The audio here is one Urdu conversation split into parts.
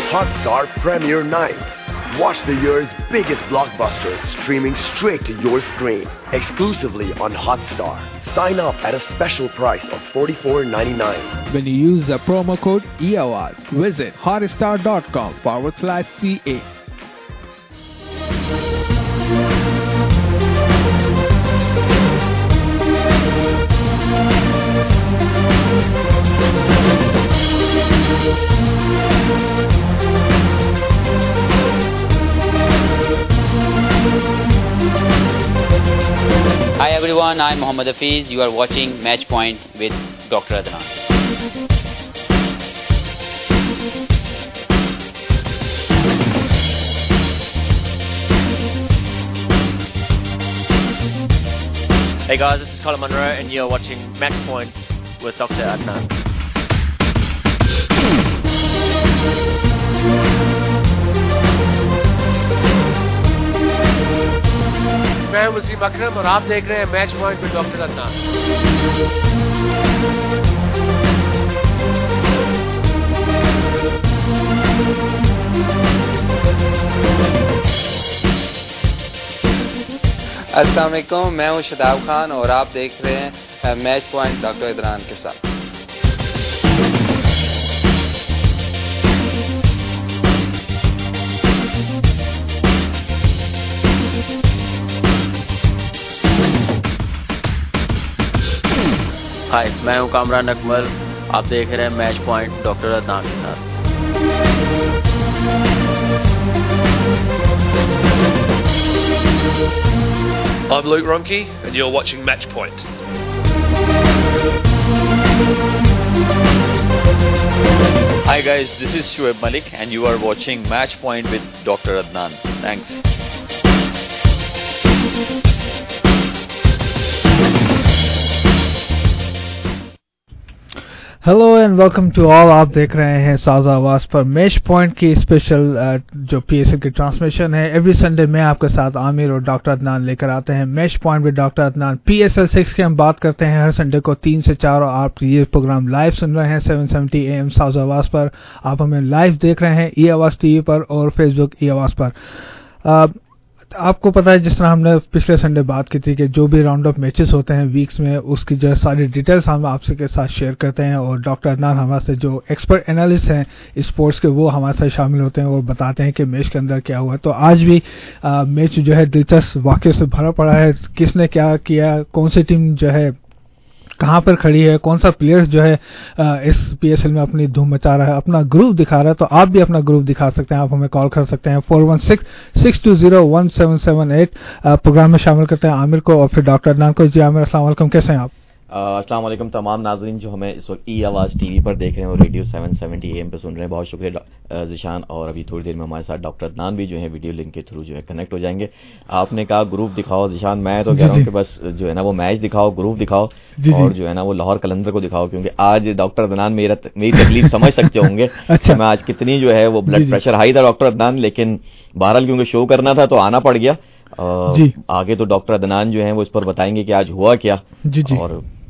Hotstar Premiere Night. Watch the year's biggest blockbusters streaming straight to your screen, exclusively on Hotstar. Sign up at a special price of $44.99. When you use the promo code EAWAZ, visit hotstar.com/CA. Hi everyone, I'm Mohammad Hafiz. You are watching Match Point with Dr. Adnan. Hey guys, this is Colin Munro and you're watching Match Point with Dr. Adnan. میں وسیم اکرم اور آپ دیکھ رہے ہیں match point with doctor Adnan. السلام علیکم، میں ہوں شاداب خان اور آپ دیکھ رہے ہیں میچ پوائنٹ ڈاکٹر عدنان کے ساتھ. ہائے، میں ہوں کامران اکمل. آپ دیکھ رہے ہیں میچ پوائنٹ ڈاکٹر عدنان کے ساتھ. I'm Luke Ronke and you're watching Match Point. Hi guys, this is Shoaib Malik and you are watching Match Point with Dr. Adnan. Thanks. Hello and welcome to all. آپ دیکھ رہے ہیں ساز آواز پر میچ پوائنٹ کی اسپیشل جو پی ایس ایل کی ٹرانسمیشن ہے. ایوری سنڈے میں آپ کے ساتھ عامر اور ڈاکٹر عدنان لے کر آتے ہیں match point with doctor Adnan. P S L 6 کی ہم بات کرتے ہیں ہر سنڈے کو 3 سے 4 اور آپ یہ پروگرام لائیو سن رہے ہیں 770 AM ساز آواز پر. آپ ہمیں لائیو دیکھ رہے ہیں ای آواز ٹی وی پر اور فیس بک ای آواز پر. آپ کو پتا ہے جس طرح ہم نے پچھلے سنڈے بات کی تھی کہ جو بھی راؤنڈ آف میچز ہوتے ہیں ویکس میں اس کی جو ساری ڈیٹیلز ہم آپ سے کے ساتھ شیئر کرتے ہیں اور ڈاکٹر عدنان ہمارے سے جو ایکسپرٹ انالسٹ ہیں اسپورٹس کے وہ ہمارے ساتھ شامل ہوتے ہیں اور بتاتے ہیں کہ میچ کے اندر کیا ہوا. تو آج بھی میچ جو ہے دلچسپ واقعے سے بھرا پڑا ہے. کس نے کیا کیا، کون سی ٹیم جو ہے کہاں پر کھڑی ہے، کون سا پلیئر جو ہے اس پی ایس ایل میں اپنی دھوم مچا رہا ہے، اپنا گروپ دکھا رہا ہے. تو آپ بھی اپنا گروپ دکھا سکتے ہیں. آپ ہمیں کال کر سکتے ہیں 416-620-1778. پروگرام میں شامل کرتے ہیں عامر کو اور پھر ڈاکٹر عدنان کو. جی عامر السلام علیکم، کیسے ہیں آپ؟ السلام علیکم تمام ناظرین جو ہمیں اس وقت ای آواز ٹی وی پر دیکھ رہے ہیں اور ریڈیو 770 AM پہ سن رہے ہیں. بہت شکریہ ذیشان. اور ابھی تھوڑی دیر میں ہمارے ساتھ ڈاکٹر عدنان بھی جو ہے ویڈیو لنک کے تھرو جو ہے کنیکٹ ہو جائیں گے. آپ نے کہا گروپ دکھاؤ ذیشان، میں تو کہہ رہا ہوں کہ بس جو ہے نا وہ میچ دکھاؤ، گروپ دکھاؤ اور جو ہے نا وہ لاہور قلندر کو دکھاؤ. کیونکہ آج ڈاکٹر عدنان میری تکلیف سمجھ سکتے ہوں گے. میں آج کتنی جو ہے وہ بلڈ پریشر ہائی تھا ڈاکٹر عدنان، لیکن بہرحال کیونکہ شو کرنا تھا تو آنا پڑ گیا. آگے تو ڈاکٹر عدنان جو ہیں وہ اس پر بتائیں گے کہ آج ہوا کیا. اور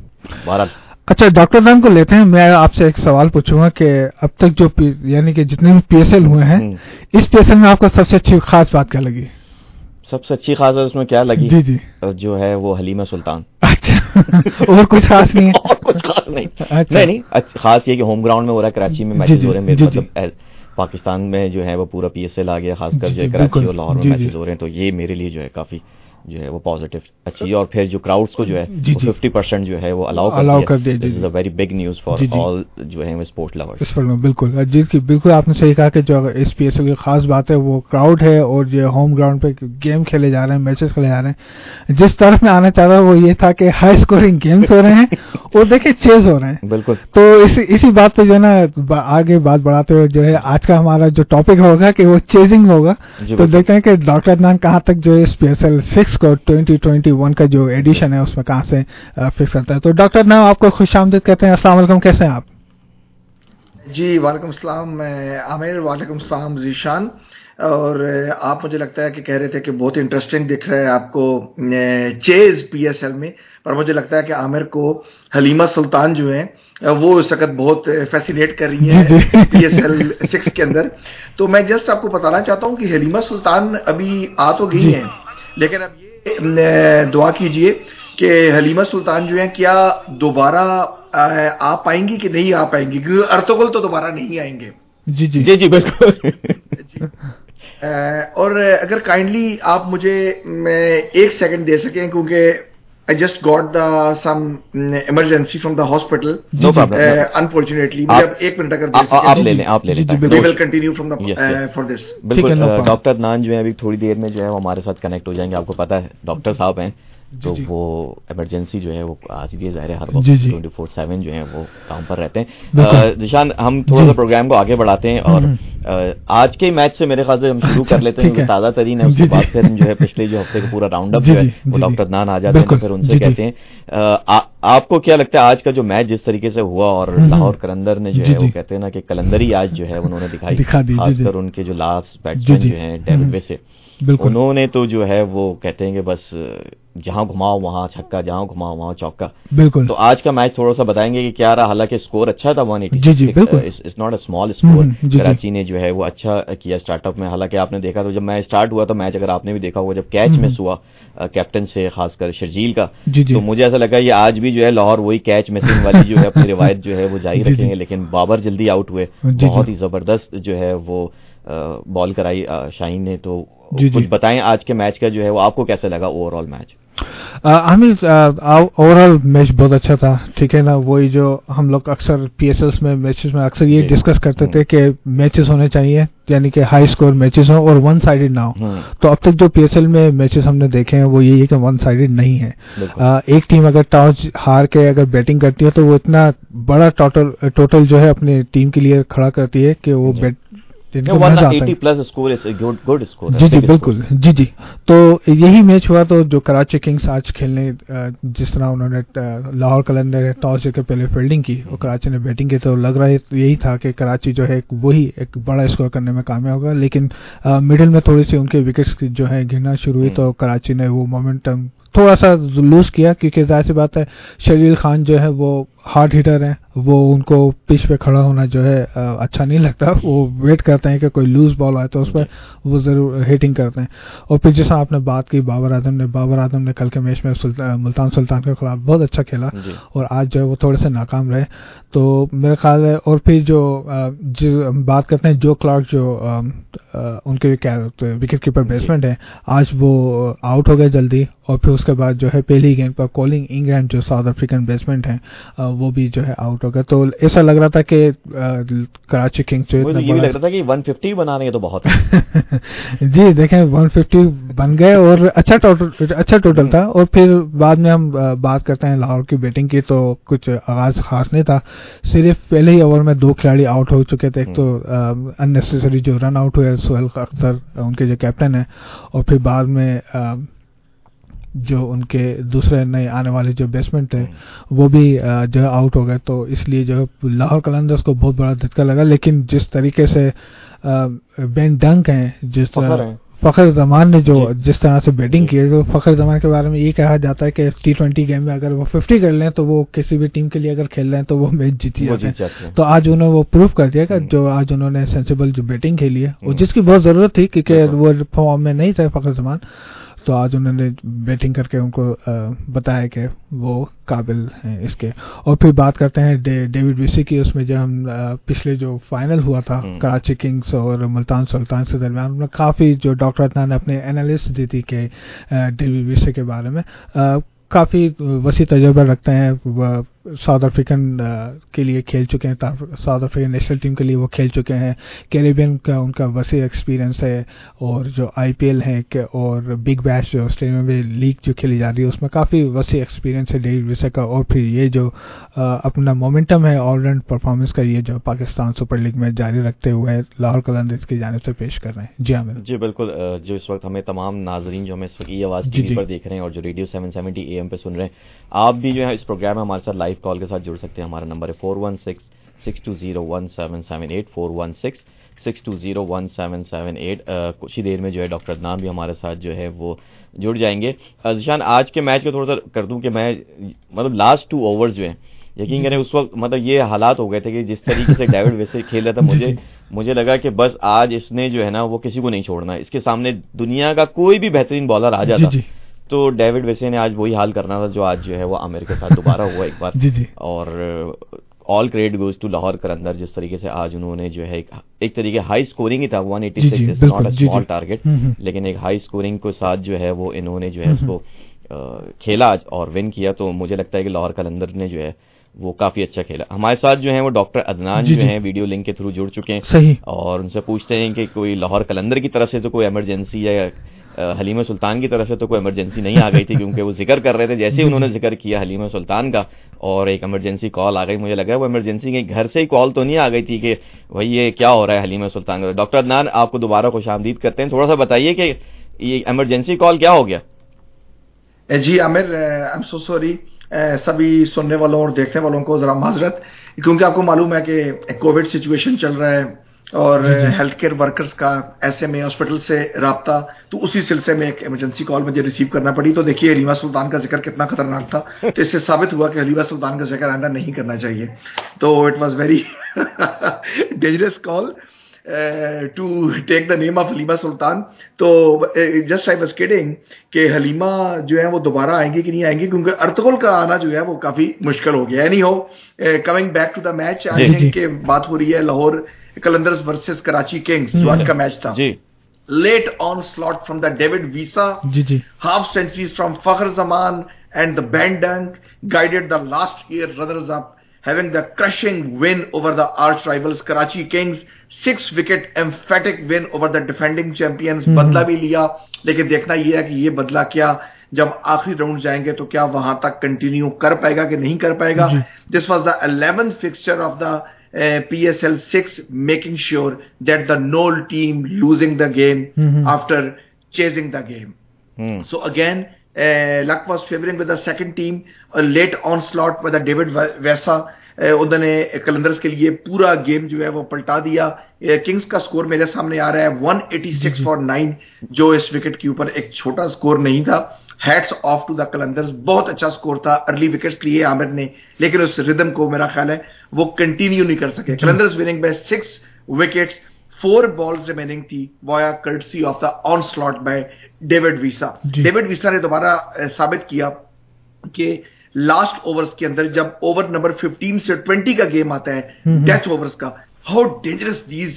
اچھا ڈاکٹر عدنان کو لیتے ہیں. میں آپ سے ایک سوال پوچھوں گا کہ اب تک جو یعنی کہ جتنے بھی پی ایس ایل ہوئے ہیں اس پی ایس ایل میں آپ کو سب سے اچھی خاص بات کیا لگی؟ سب سے اچھی خاص بات اس میں کیا لگی؟ جی جو ہے وہ حلیمہ سلطان. اچھا اور کچھ خاص نہیں ہے؟ اور کچھ خاص نہیں. نہیں خاص یہ کہ ہوم گراؤنڈ میں ہو رہا ہے، کراچی میں میچز ہو رہے ہیں. مطلب پاکستان میں جو ہے وہ پورا پی ایس ایل آ گیا، خاص کر جو ہے کراچی اور لاہور میں میچز ہو رہے ہیں. تو یہ میرے لیے جو ہے کافی جو ہے وہ پازیٹیو اچھی. اور پھر جو کراؤڈز کو جو ہے 50% جو ہے وہ الاؤ کر دیا. This is a very big news for all جو ہے اسپورٹ لورز. بالکل جی بالکل آپ نے صحیح کہا کہ جو اس پی ایس ایل کی خاص بات ہے وہ کراؤڈ ہے اور جو ہوم گراؤنڈ پہ گیم کھیلے جا رہے ہیں، میچز کھیلے جا رہے ہیں. جس طرف میں آنا چاہ رہا ہوں وہ یہ تھا کہ ہائی اسکورنگ گیمز ہو رہے ہیں اور دیکھیں چیز ہو رہے ہیں. بالکل. تو اسی بات پہ جو ہے نا آگے بات بڑھاتے ہوئے جو ہے آج کا ہمارا جو ٹاپک ہوگا کہ وہ چیزنگ ہوگا. تو دیکھیں کہ ڈاکٹر عدنان کہاں تک جو اس پی ایس ایل 6 کو 2021 کا جو ایڈیشن ہے اس میں کہاں سے فکس کرتا ہے. تو ڈاکٹر عدنان آپ کو خوش آمدید کہتے ہیں. السلام علیکم، کیسے ہیں آپ؟ جی وعلیکم السلام عامر. وعلیکم السلام ذیشان. اور آپ مجھے لگتا ہے کہ کہہ رہے تھے کہ بہت انٹرسٹنگ دکھ رہا ہے آپ کو چیز پی ایس ایل میں, پر مجھے لگتا ہے کہ عامر کو حلیمہ سلطان جو ہیں وہ اس وقت بہت فیسینیٹ کر رہی ہیں پی ایس ایل 6 کے اندر. تو میں جسٹ آپ کو بتانا چاہتا ہوں کہ حلیمہ سلطان ابھی آ تو گئی ہیں, لیکن اب یہ دعا کیجئے کہ حلیمہ سلطان جو ہیں کیا دوبارہ آ پائیں گی کہ نہیں آ پائیں گی, کیونکہ ارطغرل تو دوبارہ نہیں آئیں گے. جی جی جی جی بالکل. اور اگر کائنڈلی آپ مجھے 1 سیکنڈ دے سکیں, کیونکہ I just got some emergency from the hospital. No problem. Unfortunately, مجھے اب 1 منٹ اگر دے سکیں. آپ لے لیں, آپ لے لیں. We will continue from the for this. بالکل. ڈاکٹر عدنان جو ہے ابھی تھوڑی دیر میں جو ہے وہ ہمارے ساتھ کنیکٹ ہو جائیں گے. آپ کو پتا ہے ڈاکٹر صاحب ہیں, تو وہ ایمرجنسی جو ہے وہ آج بھی ظاہر ہے ہر وقت 24/7 جو ہے وہ کام پر رہتے ہیں. ذیشان, ہم تھوڑا سا پروگرام کو آگے بڑھاتے ہیں اور آج کے میچ سے میرے خیال سے ہم شروع کر لیتے ہیں, کیونکہ تازہ ترین ہے. اس کے بعد پھر جو ہے پچھلے جو ہفتے کا پورا راؤنڈ اپ جو ہے وہ ڈاکٹر عدنان آ جاتے ہیں, پھر ان سے کہتے ہیں. آپ کو کیا لگتا ہے آج کا جو میچ جس طریقے سے ہوا, اور لاہور قلندر نے جو ہے وہ کہتے ہیں نا کہ کلندری آج جو ہے انہوں نے دکھائی, خاص کر ان کے جو لاسٹ بیٹسمین جو ہیں ڈیوڈ ویسے, انہوں نے تو جو ہے وہ کہتے ہیں کہ بس جہاں گھماؤ وہاں چھکا, جہاں گھماؤ وہاں چوکا. بالکل. تو آج کا میچ تھوڑا سا بتائیں گے کہ کیا رہا, حالانکہ اسکور اچھا تھا 180. It's not a small score. Karachi نے جو ہے وہ اچھا کیا اسٹارٹ اپ میں. حالانکہ آپ نے دیکھا تو جب میچ اسٹارٹ ہوا تو میچ اگر آپ نے بھی دیکھا ہوا, جب کیچ مس ہوا کیپٹن سے خاص کر شرجیل کا, تو مجھے ایسا لگا یہ آج بھی جو ہے لاہور وہی کیچ مسنگ والی جو ہے اپنی روایت جو ہے وہ جاری رکھیں گے. لیکن بابر جلدی آؤٹ ہوئے, بہت ہی زبردست جو ہے وہ بال کرائی شاہین نے. تو کچھ بتائیں آج کے میچ کا جو ہے وہ آپ کو کیسے لگا overall match? Overall match بہت اچھا تھا, ٹھیک ہے نا. وہی جو ہم لوگ اکثر پی ایس ایل میں میچز میں اکثر یہ ڈسکس کرتے تھے کہ میچز ہونے چاہیے یعنی کہ ہائی اسکور میچز ہوں اور ون سائڈڈ نہ ہو. تو اب تک جو پی ایس ایل میں میچز ہم نے دیکھے ہیں وہ یہی ہے کہ ون سائڈڈ نہیں ہے. ایک ٹیم اگر ٹاس ہار کے اگر بیٹنگ کرتی ہے تو وہ اتنا بڑا ٹوٹل جو ہے اپنی ٹیم کے لیے کھڑا کرتی ہے کہ وہ جی جی بالکل. جی جی. تو یہی میچ ہوا. تو جو کراچی کنگز آج کھیلنے جس طرح انہوں نے لاہور قلندر نے ٹاس جیت کے پہلے فیلڈنگ کی اور کراچی نے بیٹنگ کی, تو لگ رہا ہے یہی تھا کہ کراچی جو ہے وہی ایک بڑا اسکور کرنے میں کامیاب ہوگا. لیکن مڈل میں تھوڑی سی ان کے وکٹس جو ہے گرنا شروع ہوئی, تو کراچی نے وہ مومنٹم تھوڑا سا لوز کیا, کیونکہ ظاہر سی بات ہے شرجیل خان جو ہے وہ ہارڈ ہیٹر ہیں, وہ ان کو پچ پہ کھڑا ہونا جو ہے اچھا نہیں لگتا. وہ ویٹ کرتے ہیں کہ کوئی لوز بال آئے تو اس پہ وہ ضرور ہیٹنگ کرتے ہیں. اور پھر جیسا آپ نے بات کی بابر اعظم نے کل کے میچ میں ملتان سلطان کے خلاف بہت اچھا کھیلا, اور آج جو ہے وہ تھوڑے سے ناکام رہے. تو میرا خیال ہے, اور پھر جو بات کرتے ہیں جو کلارک جو ان کے وکٹ کیپر بیٹسمین ہیں, آج وہ آؤٹ ہو گئے جلدی. اور پھر اس کے بعد جو ہے پہلی گیند پر کولنگ انگلینڈ جو ساؤتھ افریقن بیٹسمین ہیں وہ بھی جو ہے آؤٹ ہو گئے. تو ایسا لگ رہا تھا کہ کراچی کنگز جو یہ بھی لگ رہا تھا کہ 150 بنانے کے تو بہت جی دیکھیں 150 بن گئے اور اچھا ٹوٹل تھا. اور پھر بعد میں ہم بات کرتے ہیں لاہور کی بیٹنگ کی, تو کچھ آغاز خاص نہیں تھا. صرف پہلے ہی اوور میں 2 کھلاڑی آؤٹ ہو چکے تھے. ایک تو اننیسیسری جو رن آؤٹ ہوئے سہیل اختر ان کے جو کیپٹن ہیں, اور پھر بعد میں جو ان کے دوسرے نئے آنے والے جو بیٹسمین تھے وہ بھی جو ہے آؤٹ ہو گئے. تو اس لیے جو ہے لاہور قلندرز کو بہت بڑا دھچکا لگا. لیکن جس طریقے سے بین ڈنک ہیں, جس طرح فخر زمان نے جو جس طرح سے بیٹنگ کی, تو فخر زمان کے بارے میں یہ کہا جاتا ہے کہ T20 گیم میں اگر وہ 50 کر لیں تو وہ کسی بھی ٹیم کے لیے اگر کھیل رہے ہیں تو وہ میچ جیتی جاتے ہیں. تو آج انہوں نے وہ پروف کر دیا کہ جو آج انہوں نے سینسیبل جو بیٹنگ کھیلی ہے, اور جس کی بہت ضرورت تھی کیونکہ وہ فارم میں نہیں تھے فخر زمان, تو آج انہوں نے بیٹنگ کر کے ان کو بتایا کہ وہ قابل ہیں اس کے. اور پھر بات کرتے ہیں ڈیوڈ ویسی کی. اس میں جو ہم پچھلے جو فائنل ہوا تھا کراچی کنگز اور ملتان سلطان کے درمیان, ان میں کافی جو ڈاکٹر عدنان نے اپنے انالیسٹ دی تھی کہ ڈیوڈ ویسی کے بارے میں کافی وسیع تجربہ رکھتے ہیں. وہ ساؤتھ افریقن کے لیے کھیل چکے ہیں, ساؤتھ افریقن نیشنل ٹیم کے لیے وہ کھیل چکے ہیں. کیریبین کا ان کا وسیع ایکسپیرینس ہے, اور جو آئی پی ایل ہے اور بگ بیش جو آسٹریلیا میں لیگ جو کھیلی جا رہی ہے اس میں کافی وسیع ایکسپیرینس ہے ڈیوڈ ویسی کا. اور پھر یہ جو اپنا مومنٹم ہے آل راؤنڈ پرفارمنس کا, یہ جو پاکستان سپر لیگ میں جاری رکھتے ہوئے لاہور قلندرز کی جانب سے پیش کر رہے ہیں. جی عامر. جی بالکل. جو اس وقت ہمیں تمام ناظرین جو ہمیں اس وقت آواز ٹی وی پر دیکھ رہے ہیں اور جو ریڈیو 770 AM پہ سن رہے ہیں, آپ بھی جو ہے اس پروگرام میں ہمارے ساتھ لائیو کال کے ساتھ جڑ سکتے ہیں. ہمارا نمبر ہے 416-620-1778 416-620-1778. کچھ ہی دیر میں جو ہے ڈاکٹر عدنان بھی ہمارے ساتھ جو ہے وہ جڑ جائیں گے. ذیشان, آج کے میچ کو تھوڑا سا کر دوں کہ میں مطلب لاسٹ 2 اوورز جو ہیں, یقین کریں اس وقت مطلب یہ حالات ہو گئے تھے کہ جس طریقے سے ڈیوڈ ویسے کھیل رہا تھا, مجھے لگا کہ بس آج اس نے جو ہے نا وہ کسی کو نہیں چھوڑنا, اس کے سامنے دنیا کا کوئی بھی بہترین بالر آ جاتا. تو ڈیوڈ ویسے نے آج وہی حال کرنا تھا جو آج جو ہے وہ عامر کے ساتھ دوبارہ ہوا ایک بار. اور all credit goes to Lahore Qalandar, جس طریقے سے آج انہوں نے جو ہے ایک طریقے ہائی سکورنگ ہی تھا, 186 is not a small target, لیکن ایک ہائی سکورنگ کے ساتھ جو ہے وہ انہوں نے جو ہے اس کو کھیلا اور ون کیا. تو مجھے لگتا ہے کہ لاہور قلندر نے جو ہے وہ کافی اچھا کھیلا. ہمارے ساتھ جو ہیں وہ ڈاکٹر عدنان جو ہیں ویڈیو لنک کے تھرو جڑ چکے ہیں, اور ان سے پوچھتے ہیں کہ کوئی لاہور قلندر کی طرف سے تو کوئی ایمرجنسی یا حلیمہ سلطان کی طرف سے تو کوئی ایمرجنسی نہیں آ گئی تھی, کیونکہ وہ ذکر کر رہے تھے جیسے انہوں نے ذکر کیا حلیمہ سلطان کا اور ایک ایمرجنسی کال آ گئی. مجھے لگا وہ ایمرجنسی کے گھر سے ہی کال تو نہیں آ گئی تھی کہ بھائی یہ کیا ہو رہا ہے حلیمہ سلطان کا. ڈاکٹر عدنان, آپ کو دوبارہ خوش آمدید کرتے ہیں. تھوڑا سا بتائیے کہ یہ ایمرجنسی کال کیا ہو گیا. جی عامر, آئی ایم سو سوری, سبھی سننے والوں اور دیکھنے والوں کو ذرا معذرت, کیونکہ آپ کو معلوم ہے کہ کووڈ سچویشن چل رہا ہے اور ہیلتھ کیئر ورکرز کا ایسے میں ہاسپٹل سے رابطہ, تو اسی سلسلے میں ایک ایمرجنسی کال مجھے ریسیو کرنا پڑی. تو دیکھیے حلیمہ سلطان کا ذکر کتنا خطرناک تھا, تو اس سے ثابت ہوا کہ حلیمہ سلطان کا ذکر آئندہ نہیں کرنا چاہیے. تو it was very dangerous call to take the name of Halima Sultan. تو جسٹ آئی واز کڈنگ کہ حلیمہ جو ہے وہ دوبارہ آئیں گی کہ نہیں آئیں گی, کیونکہ ارطغرل کا آنا جو ہے وہ کافی مشکل ہو گیا. Anyhow, coming back to the match, I think کہ بات ہو رہی ہے لاہور قلندرز ورسز کراچی کنگز, جو آج کا میچ تھا. Late onslaught from the David Wiese, half centuries from Fakhar Zaman and the Ben Dunk guided the last year runners up, having the crushing win over the arch rivals Karachi Kings. 6-wicket emphatic win over the defending champions. بدلہ بھی لیا, لیکن دیکھنا یہ ہے کہ یہ بدلہ کیا جب آخری راؤنڈ جائیں گے تو کیا وہاں تک کنٹینیو کر پائے گا کہ نہیں کر پائے گا. This was the 11th fixture of the PSL 6, making sure that the Knoll team losing the game after chasing the game. So again, luck was favoring with the second team. A late onslaught by the David Vesa, انہوں نے قلندرز کے لیے پورا گیم جو ہے وہ پلٹا دیا. کنگز کا سکور میرے سامنے آ رہا ہے 186 for 9, جو اس وکٹ کے اوپر ایک چھوٹا سکور نہیں تھا. Hats off to the Qalandars, بہت اچھا سکور تھا, ارلی وکٹس لیے عامر نے, لیکن اس ردم کو میرا خیال ہے وہ کنٹینیو نہیں کر سکے. Qalandars winning by 6 wickets, 4 balls remaining تھی, via courtesy of the onslaught by David Wiese. David Wiese نے دوبارہ ثابت کیا کہ لاسٹ اوورز کے اندر جب اوور نمبر 15 سے 20 کا گیم آتا ہے, ڈیتھ اوورز کا, how dangerous these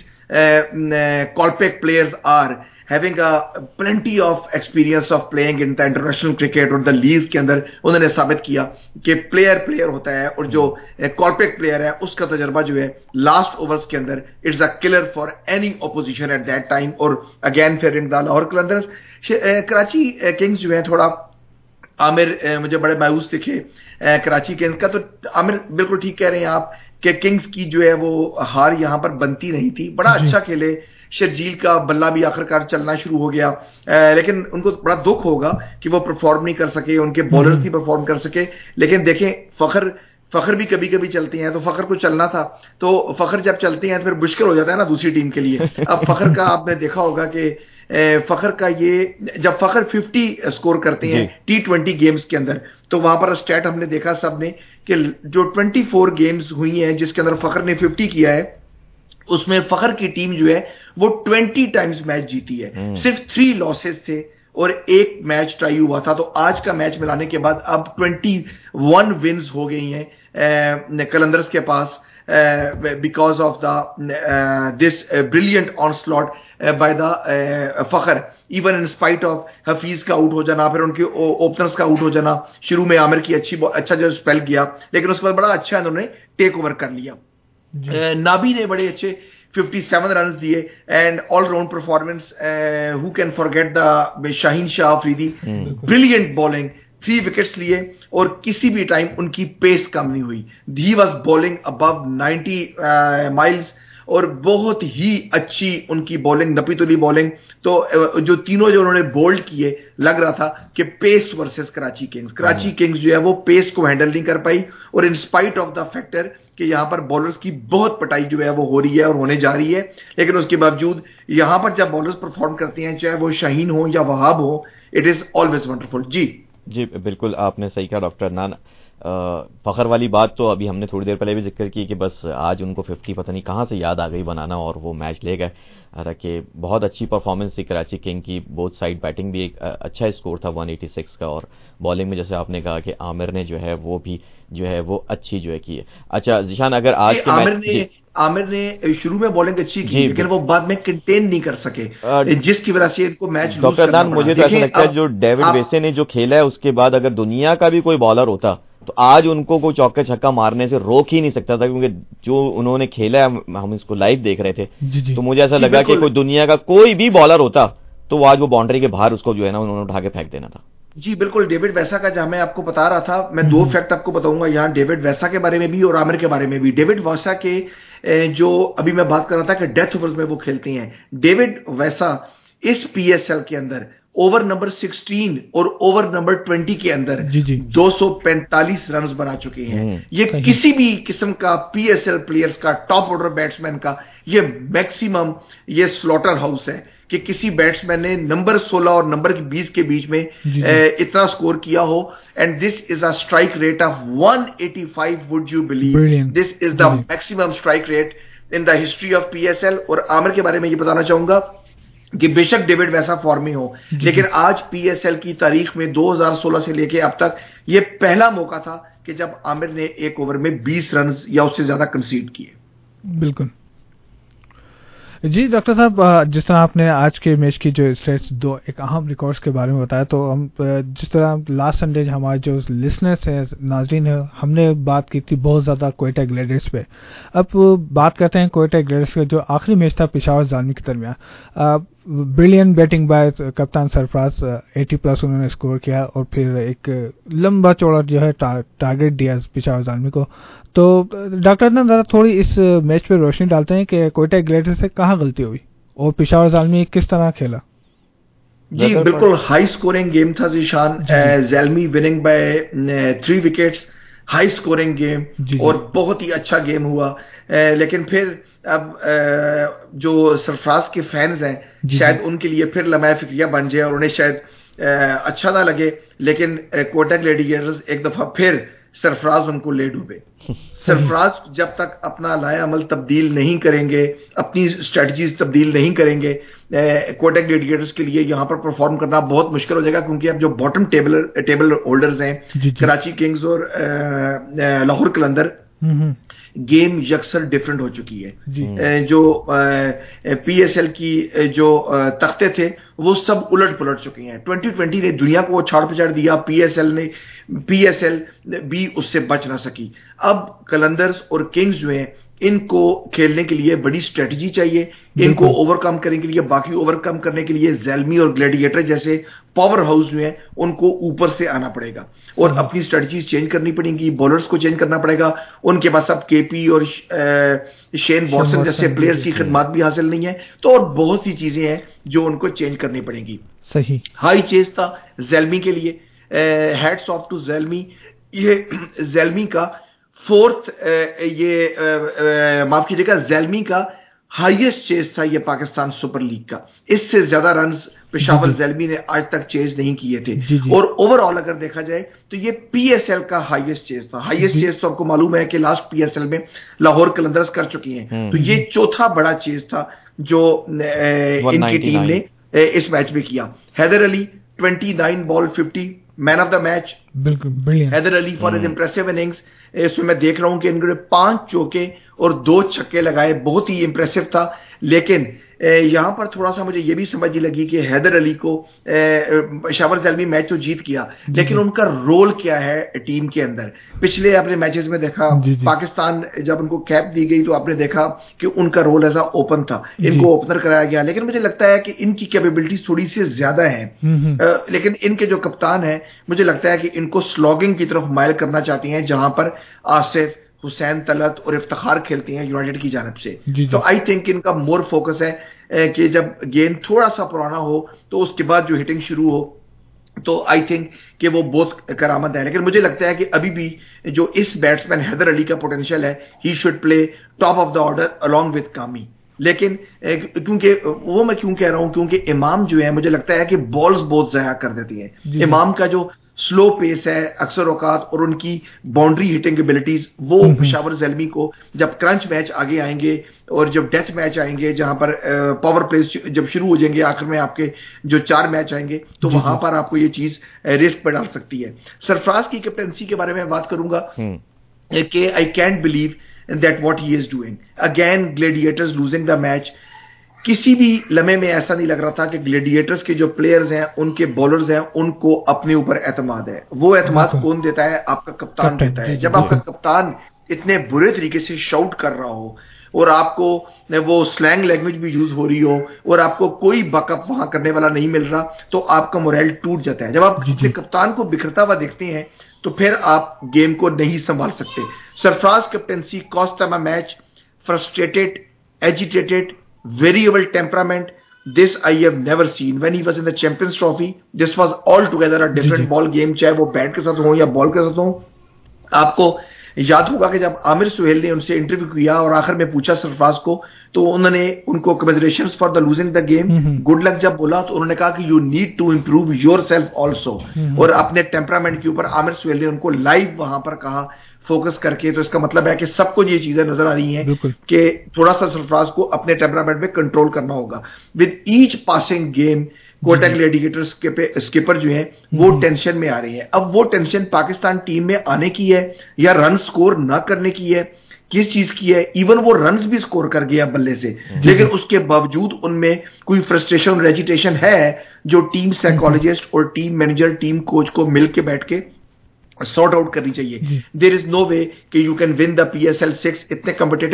Kolpak players are, having a plenty of experience of playing in the international cricket اور the leagues کے اندر. انہوں نے ثابت کیا کہ پلیئر ہوتا ہے, اور جو کالپیک پلیئر ہے اس کا تجربہ جو ہے لاسٹ اوورز کے اندر it's a killer for any opposition at that time. اور again favouring the Lahore Qalandars. Karachi Kings جو ہے تھوڑا عامر مجھے بڑے مایوس دکھے کراچی کنگز کا. تو عامر بالکل ٹھیک کہہ رہے ہیں آپ کہ کنگز کی جو ہے وہ ہار یہاں پر بنتی نہیں تھی. بڑا اچھا کھیلے, شرجیل کا بلہ بھی آخرکار چلنا شروع ہو گیا, لیکن ان کو بڑا دکھ ہوگا کہ وہ پرفارم نہیں کر سکے, ان کے بولرز نہیں پرفارم کر سکے. لیکن دیکھیں فخر بھی کبھی کبھی چلتے ہیں, تو فخر کو چلنا تھا, تو فخر جب چلتے ہیں تو پھر مشکل ہو جاتا ہے نا دوسری ٹیم کے لیے. اب فخر کا آپ نے دیکھا ہوگا کہ فخر کا یہ جب فخر 50 اسکور کرتے ہیں T20 گیمز کے اندر, تو وہاں پر اسٹیٹ ہم نے دیکھا سب نے کہ جو 24 گیمز ہوئی ہیں جس کے اندر فخر نے 50 کیا ہے, اس میں فخر کی ٹیم جو ہے وہ 20 ٹائمز میچ جیتی ہے. صرف 3 losses تھے اور 1 میچ ٹرائی ہوا تھا. تو آج کا میچ ملانے کے بعد اب 21 ونز ہو گئی ہیں قلندرز کے پاس, because of this brilliant onslaught by the فخر, even in spite of Hafeez کا آؤٹ ہو جانا, پھر ان کے اوپنرز کا آؤٹ ہو جانا. شروع میں عامر کی اچھا جو اسپیل کیا, لیکن اس کے بعد بڑا اچھا انہوں نے ٹیک اوور کر لیا. نابی نے بڑے اچھے 57 رنز دیے, and all round performance. Who can forget the Shaheen Shah Afridi, brilliant bowling, 3 wickets لیے, اور کسی بھی ٹائم ان کی پیس کم نہیں ہوئی. He was bowling above 90 miles, اور بہت ہی اچھی ان کی بالنگ, نپی تلی بالنگ. تو جو تینوں جو انہوں نے بولڈ کیے, لگ رہا تھا کہ پیس ورسز کراچی کنگز جو ہے وہ پیس کو ہینڈل نہیں کر پائی. اور in spite of the factor کہ یہاں پر بولرز کی بہت پٹائی جو ہے وہ ہو رہی ہے اور ہونے جا رہی ہے, لیکن اس کے باوجود یہاں پر جب بولرز پرفارم کرتے ہیں, چاہے وہ شاہین ہو یا وہاب ہو, اٹ از آلویز ونڈرفل. جی بالکل آپ نے صحیح کہا ڈاکٹر عدنان. فخر والی بات تو ابھی ہم نے تھوڑی دیر پہلے بھی ذکر کی کہ بس آج ان کو 50 پتہ نہیں کہاں سے یاد آ گئی بنانا اور وہ میچ لے گئے. حالانکہ بہت اچھی پرفارمنس تھی کراچی کنگ کی, بوتھ سائڈ بیٹنگ بھی ایک اچھا اسکور تھا 186 کا, اور بالنگ میں جیسے آپ نے کہا کہ عامر نے جو ہے وہ بھی جو ہے وہ اچھی جو ہے کی ہے. اچھا ذیشان, اگر آج کے عامر نے شروع میں بالنگ اچھی کی لیکن وہ بعد میں کنٹین نہیں کر سکے, جس کی وجہ سے ان کو میچ ڈاکٹر عدنان مجھے تو ایسا لگتا ہے جو ڈیوڈ ویسے نے جو کھیلا ہے اس کے بعد اگر دنیا کا بھی کوئی بالر ہوتا تو آج ان کو کوئی چوکے چھکا مارنے سے روک ہی نہیں سکتا تھا, کیونکہ جو انہوں نے کھیلا ہے ہم اس کو لائیو دیکھ رہے تھے تو مجھے ایسا لگا کہ کوئی دنیا کا کوئی بھی بالر ہوتا تو آج وہ باؤنڈری کے باہر اس کو جو ہے نا انہوں نے اٹھا کے پھینک دینا تھا. جی بالکل, ڈیوڈ ویسا کا جہاں میں آپ کو بتا رہا تھا, میں 2 فیکٹ آپ کو بتاؤں گا یہاں ڈیوڈ ویسا کے بارے میں بھی اور عامر کے بارے میں بھی. ڈیوڈ ویسا کے جو ابھی میں بات کر رہا تھا کہ ڈیتھ اوورز میں وہ کھیلتے ہیں, ڈیوڈ ویسا اس PSL کے اندر اوور نمبر 16 اور اوور نمبر 20 کے اندر 245 رنز بنا چکے ہیں. یہ کسی بھی قسم کا PSL پلیئرز کا, ٹاپ آرڈر بیٹسمین کا یہ میکسیمم یہ سلوٹر ہاؤس ہے کہ کسی بیٹسمین نے نمبر 16 اور نمبر 20 کے بیچ میں اتنا سکور کیا ہو. And this is a strike rate of 185. Would you believe this is the maximum strike rate in the history of PSL. اور عامر کے بارے میں یہ بتانا چاہوں گا کہ بے شک ڈیوڈ ویسا فارم میں ہو, لیکن آج PSL کی تاریخ میں 2016 سے لے کے اب تک یہ پہلا موقع تھا کہ جب عامر نے ایک اوور میں 20 رنز یا اس سے زیادہ کنسیڈ کیے. بالکل جی ڈاکٹر صاحب, جس طرح آپ نے آج کے میچ کی جو اسٹیٹس 2 ایک اہم ریکارڈز کے بارے میں بتایا, تو ہم جس طرح لاسٹ سنڈے ہمارے جو لسنرس ہیں, ناظرین ہیں, ہم نے بات کی تھی بہت زیادہ کوئٹہ گلیڈرز پہ. اب بات کرتے ہیں کوئٹہ گلیڈرز کا جو آخری میچ تھا پشاور زالمی کے درمیان. بریلین بیٹنگ بائی کپتان سرفراز, 80+ انہوں نے اسکور کیا اور پھر ایک لمبا چوڑا جو ہے ٹارگیٹ دیا پشاور زالمی کو. تو ڈاکٹر عدنان ذرا تھوڑی اس میچ پہ روشنی ڈالتے ہیں کہ کوئٹہ گلیڈر سے کہاں غلطی ہوئی اور پشاور زالمی کس طرح کھیلا. جی بالکل ہائی سکورنگ گیم تھا Zeeshan, Zalmi winning by 3 wickets, high scoring game اور بہت ہی اچھا گیم ہوا. لیکن پھر اب جو سرفراز کے فینز ہیں شاید ان کے لیے پھر لمحہ فکریہ بن جائے اور انہیں شاید اچھا نہ لگے, لیکن کوئٹہ گلیڈیٹرز ایک دفعہ پھر سرفراز ان کو لے ڈوبے. سرفراز جب تک اپنا لایا عمل تبدیل نہیں کریں گے, اپنی اسٹریٹجیز تبدیل نہیں کریں گے, کوئٹہ گلیڈیٹرز کے لیے یہاں پر پرفارم کرنا بہت مشکل ہو جائے گا, کیونکہ اب جو باٹم ٹیبل ہولڈرز ہیں کراچی کنگز اور لاہور قلندر, گیم یکسر ڈیفرنٹ ہو چکی ہے. جو PSL کی جو تختے تھے وہ سب الٹ پلٹ چکے ہیں. 2020 نے دنیا کو وہ چھاڑ پچاڑ دیا, PSL بھی اس سے بچ نہ سکی. اب قلندرز اور کنگز جو ہیں ان کو کھیلنے کے لیے بڑی اسٹریٹجی چاہیے, ان کو اوور کم کرنے کے لیے, باقی اوور کم کرنے کے لیے زالمی اور گلیڈیٹر جیسے پاور ہاؤس جو ہیں ان کو اوپر سے آنا پڑے گا اور اپنی اسٹریٹجیز چینج کرنی پڑیں گی, بولرز کو چینج کرنا پڑے گا. ان کے پاس اب KP اور شین واٹسن جیسے پلیئرز کی خدمات بھی حاصل نہیں ہے, تو اور بہت سی چیزیں ہیں جو ان کو چینج کرنی پڑیں گی. صحیح ہائی چیز تھا زالمی کے لیے, ہیٹس آف ٹو زالمی. یہ زالمی کا 4th یہ معاف کیجیے گا زالمی کا ہائیسٹ چیز تھا یہ پاکستان سپر لیگ کا. اس سے زیادہ رنز پشاور زالمی نے آج تک چیز نہیں کیے تھے. اور اوور آل اگر دیکھا جائے تو یہ PSL کا ہائیسٹ چیز تھا. ہائیسٹ چیز تو آپ کو معلوم ہے کہ لاسٹ PSL میں لاہور قلندرز کر چکی ہیں, تو یہ چوتھا بڑا چیز تھا جو ان کی ٹیم نے اس میچ میں کیا. Haider Ali 29 ball 50 man of the match. بالکل Haider Ali for his impressive innings. اس میں دیکھ رہا ہوں کہ انہوں نے 5 چوکے اور 2 چھکے لگائے, بہت ہی امپریسو تھا. لیکن یہاں پر تھوڑا سا مجھے یہ بھی سمجھ لگی کہ حیدر علی کو پشاور زالمی میچ تو جیت گیا, لیکن ان کا رول کیا ہے ٹیم کے اندر. پچھلے اپنے میچز میں دیکھا پاکستان جب ان کو کیپ دی گئی تو آپ نے دیکھا کہ ان کا رول ایز اے اوپن تھا, ان کو اوپنر کرایا گیا. لیکن مجھے لگتا ہے کہ ان کی کیپیبلٹیز تھوڑی سی زیادہ ہیں, لیکن ان کے جو کپتان ہیں مجھے لگتا ہے کہ ان کو سلوگنگ کی طرف مائل کرنا چاہتے ہیں, جہاں پر آصف, حسین طلعت اور افتخار کھیلتے ہیں یونائیٹڈ کی جانب سے. تو آئی تھنک ان کا مور فوکس ہے کہ جب گیند تھوڑا سا پرانا ہو تو اس کے بعد جو ہٹنگ شروع ہو تو آئی تھنک کہ وہ بہت کرامت ہے. لیکن مجھے لگتا ہے کہ ابھی بھی جو اس بیٹسمین حیدر علی کا پوٹینشیل ہے, he should play top of the order along with Kami. لیکن کیونکہ وہ میں کیوں کہہ رہا ہوں, کیونکہ امام جو ہے مجھے لگتا ہے کہ بالز بہت ضائع کر دیتی ہیں. امام کا جو سلو پیس ہے اکثر اوقات, اور ان کی باؤنڈری ہٹنگ ایبلٹیز, وہ پشاور زلمی کو جب کرنچ میچ آگے آئیں گے اور جب ڈیتھ میچ آئیں گے جہاں پر پاور پلیز جب شروع ہو جائیں گے, آخر میں آپ کے جو 4 میچ آئیں گے, تو وہاں پر آپ کو یہ چیز رسک پہ ڈال سکتی ہے. سرفراز کی کیپٹنسی کے بارے میں بات کروں گا کہ I can't believe that what he is doing. Again, Gladiators losing the match. کسی بھی لمحے میں ایسا نہیں لگ رہا تھا کہ گلیڈیٹرز کے جو پلیئرز ہیں, ان کے بولرز ہیں, ان کو اپنے اوپر اعتماد ہے. وہ اعتماد کون دیتا ہے؟ آپ کا کپتان دیتا ہے. جب آپ کا کپتان اتنے برے طریقے سے شاؤٹ کر رہا ہو اور آپ کو وہ سلینگ لینگویج بھی یوز ہو رہی ہو اور آپ کو کوئی بیک اپ وہاں کرنے والا نہیں مل رہا, تو آپ کا موریل ٹوٹ جاتا ہے. جب آپ اپنے کپتان کو بکھرتا ہوا دیکھتے ہیں تو پھر آپ گیم کو نہیں سنبھال سکتے. Sarfaraz captaincy cost them a match, frustrated, agitated, variable temperament. This I have never seen. When he was in the Champions Trophy, this was altogether a different ball game, چاہے وہ بیٹ کے ساتھ ہو یا بال کے ساتھ ہو. آپ کو یاد ہوگا کہ جب عامر سہیل نے ان سے انٹرویو کیا اور آخر میں پوچھا سرفراز کو, تو انہوں نے ان کو commiserations for the losing the game, good luck جب بولا تو انہوں نے کہا کہ you need to improve yourself also. اور اپنے ٹیمپرامنٹ کے اوپر عامر سہیل نے ان کو لائیو وہاں پر کہا فوکس کر کے. تو اس کا مطلب ہے کہ سب کو یہ چیزیں نظر آ رہی ہیں کہ تھوڑا سا سرفراز کو اپنے ٹیمپرامنٹ میں کنٹرول کرنا ہوگا. With each passing game Quetta Gladiators کے اسکپر جو ہیں وہ ٹینشن میں آ رہے ہیں. اب وہ ٹینشن پاکستان ٹیم میں آنے کی ہے یا رن سکور نہ کرنے کی ہے, کس چیز کی ہے؟ ایون وہ رنز بھی سکور کر گیا بلے سے, لیکن اس کے باوجود ان میں کوئی فرسٹریشن اور ایجیٹیشن ہے جو ٹیم سائیکالوجسٹ اور ٹیم مینیجر ٹیم کوچ کو مل کے بیٹھ کے سارٹ آؤٹ کرنی چاہیے. دیر از نو وے کہ you can win the PSL 6 اتنے کمپٹیٹو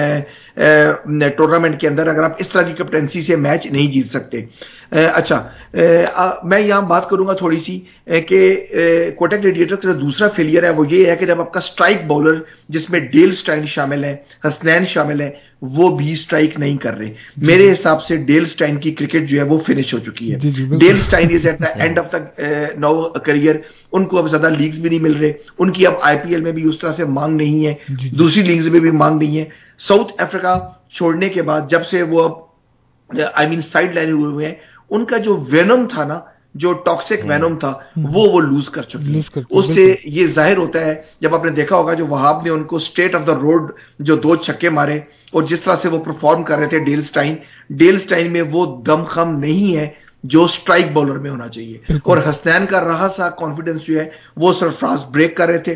ٹورنامنٹ کے اندر اگر آپ اس طرح کی کیپٹنسی سے میچ نہیں جیت سکتے. اچھا, میں یہاں بات کروں گا تھوڑی سی کہ کوٹا گلیڈیٹرز کا دوسرا فیلئر ہے وہ یہ ہے کہ جب آپ کا اسٹرائک بالر جس میں ڈیل اسٹائن شامل ہے, حسنین شامل ہے, وہ بھی اسٹرائک نہیں کر رہے. میرے حساب سے ڈیل اسٹائن کی کرکٹ جو ہے وہ فنش ہو چکی ہے. Dale Steyn is at the end of the no career. ان کو اب زیادہ لیگز بھی نہیں مل رہے, ان کی اب IPL میں بھی اس طرح سے مانگ نہیں ہے, دوسری لیگز میں بھی مانگ نہیں ہے. ساؤتھ افریقہ چھوڑنے کے بعد جب سے وہ اب سائڈ لائن ہوئے ہیں, ان کا جو وینم تھا نا, جو ٹاکسک وینم تھا, وہ لوز کر چکے. اس سے یہ ظاہر ہوتا ہے, جب آپ نے دیکھا ہوگا جو وہاب نے ان کو اسٹیٹ آف دا روڈ جو 2 چھکے مارے اور جس طرح سے وہ پرفارم کر رہے تھے ڈیل اسٹائن میں وہ دم خم نہیں ہے جو اسٹرائک بالر میں ہونا چاہیے. اور حسنین کا رہا سا کانفیڈنس جو ہے وہ سرفراز بریک کر رہے تھے.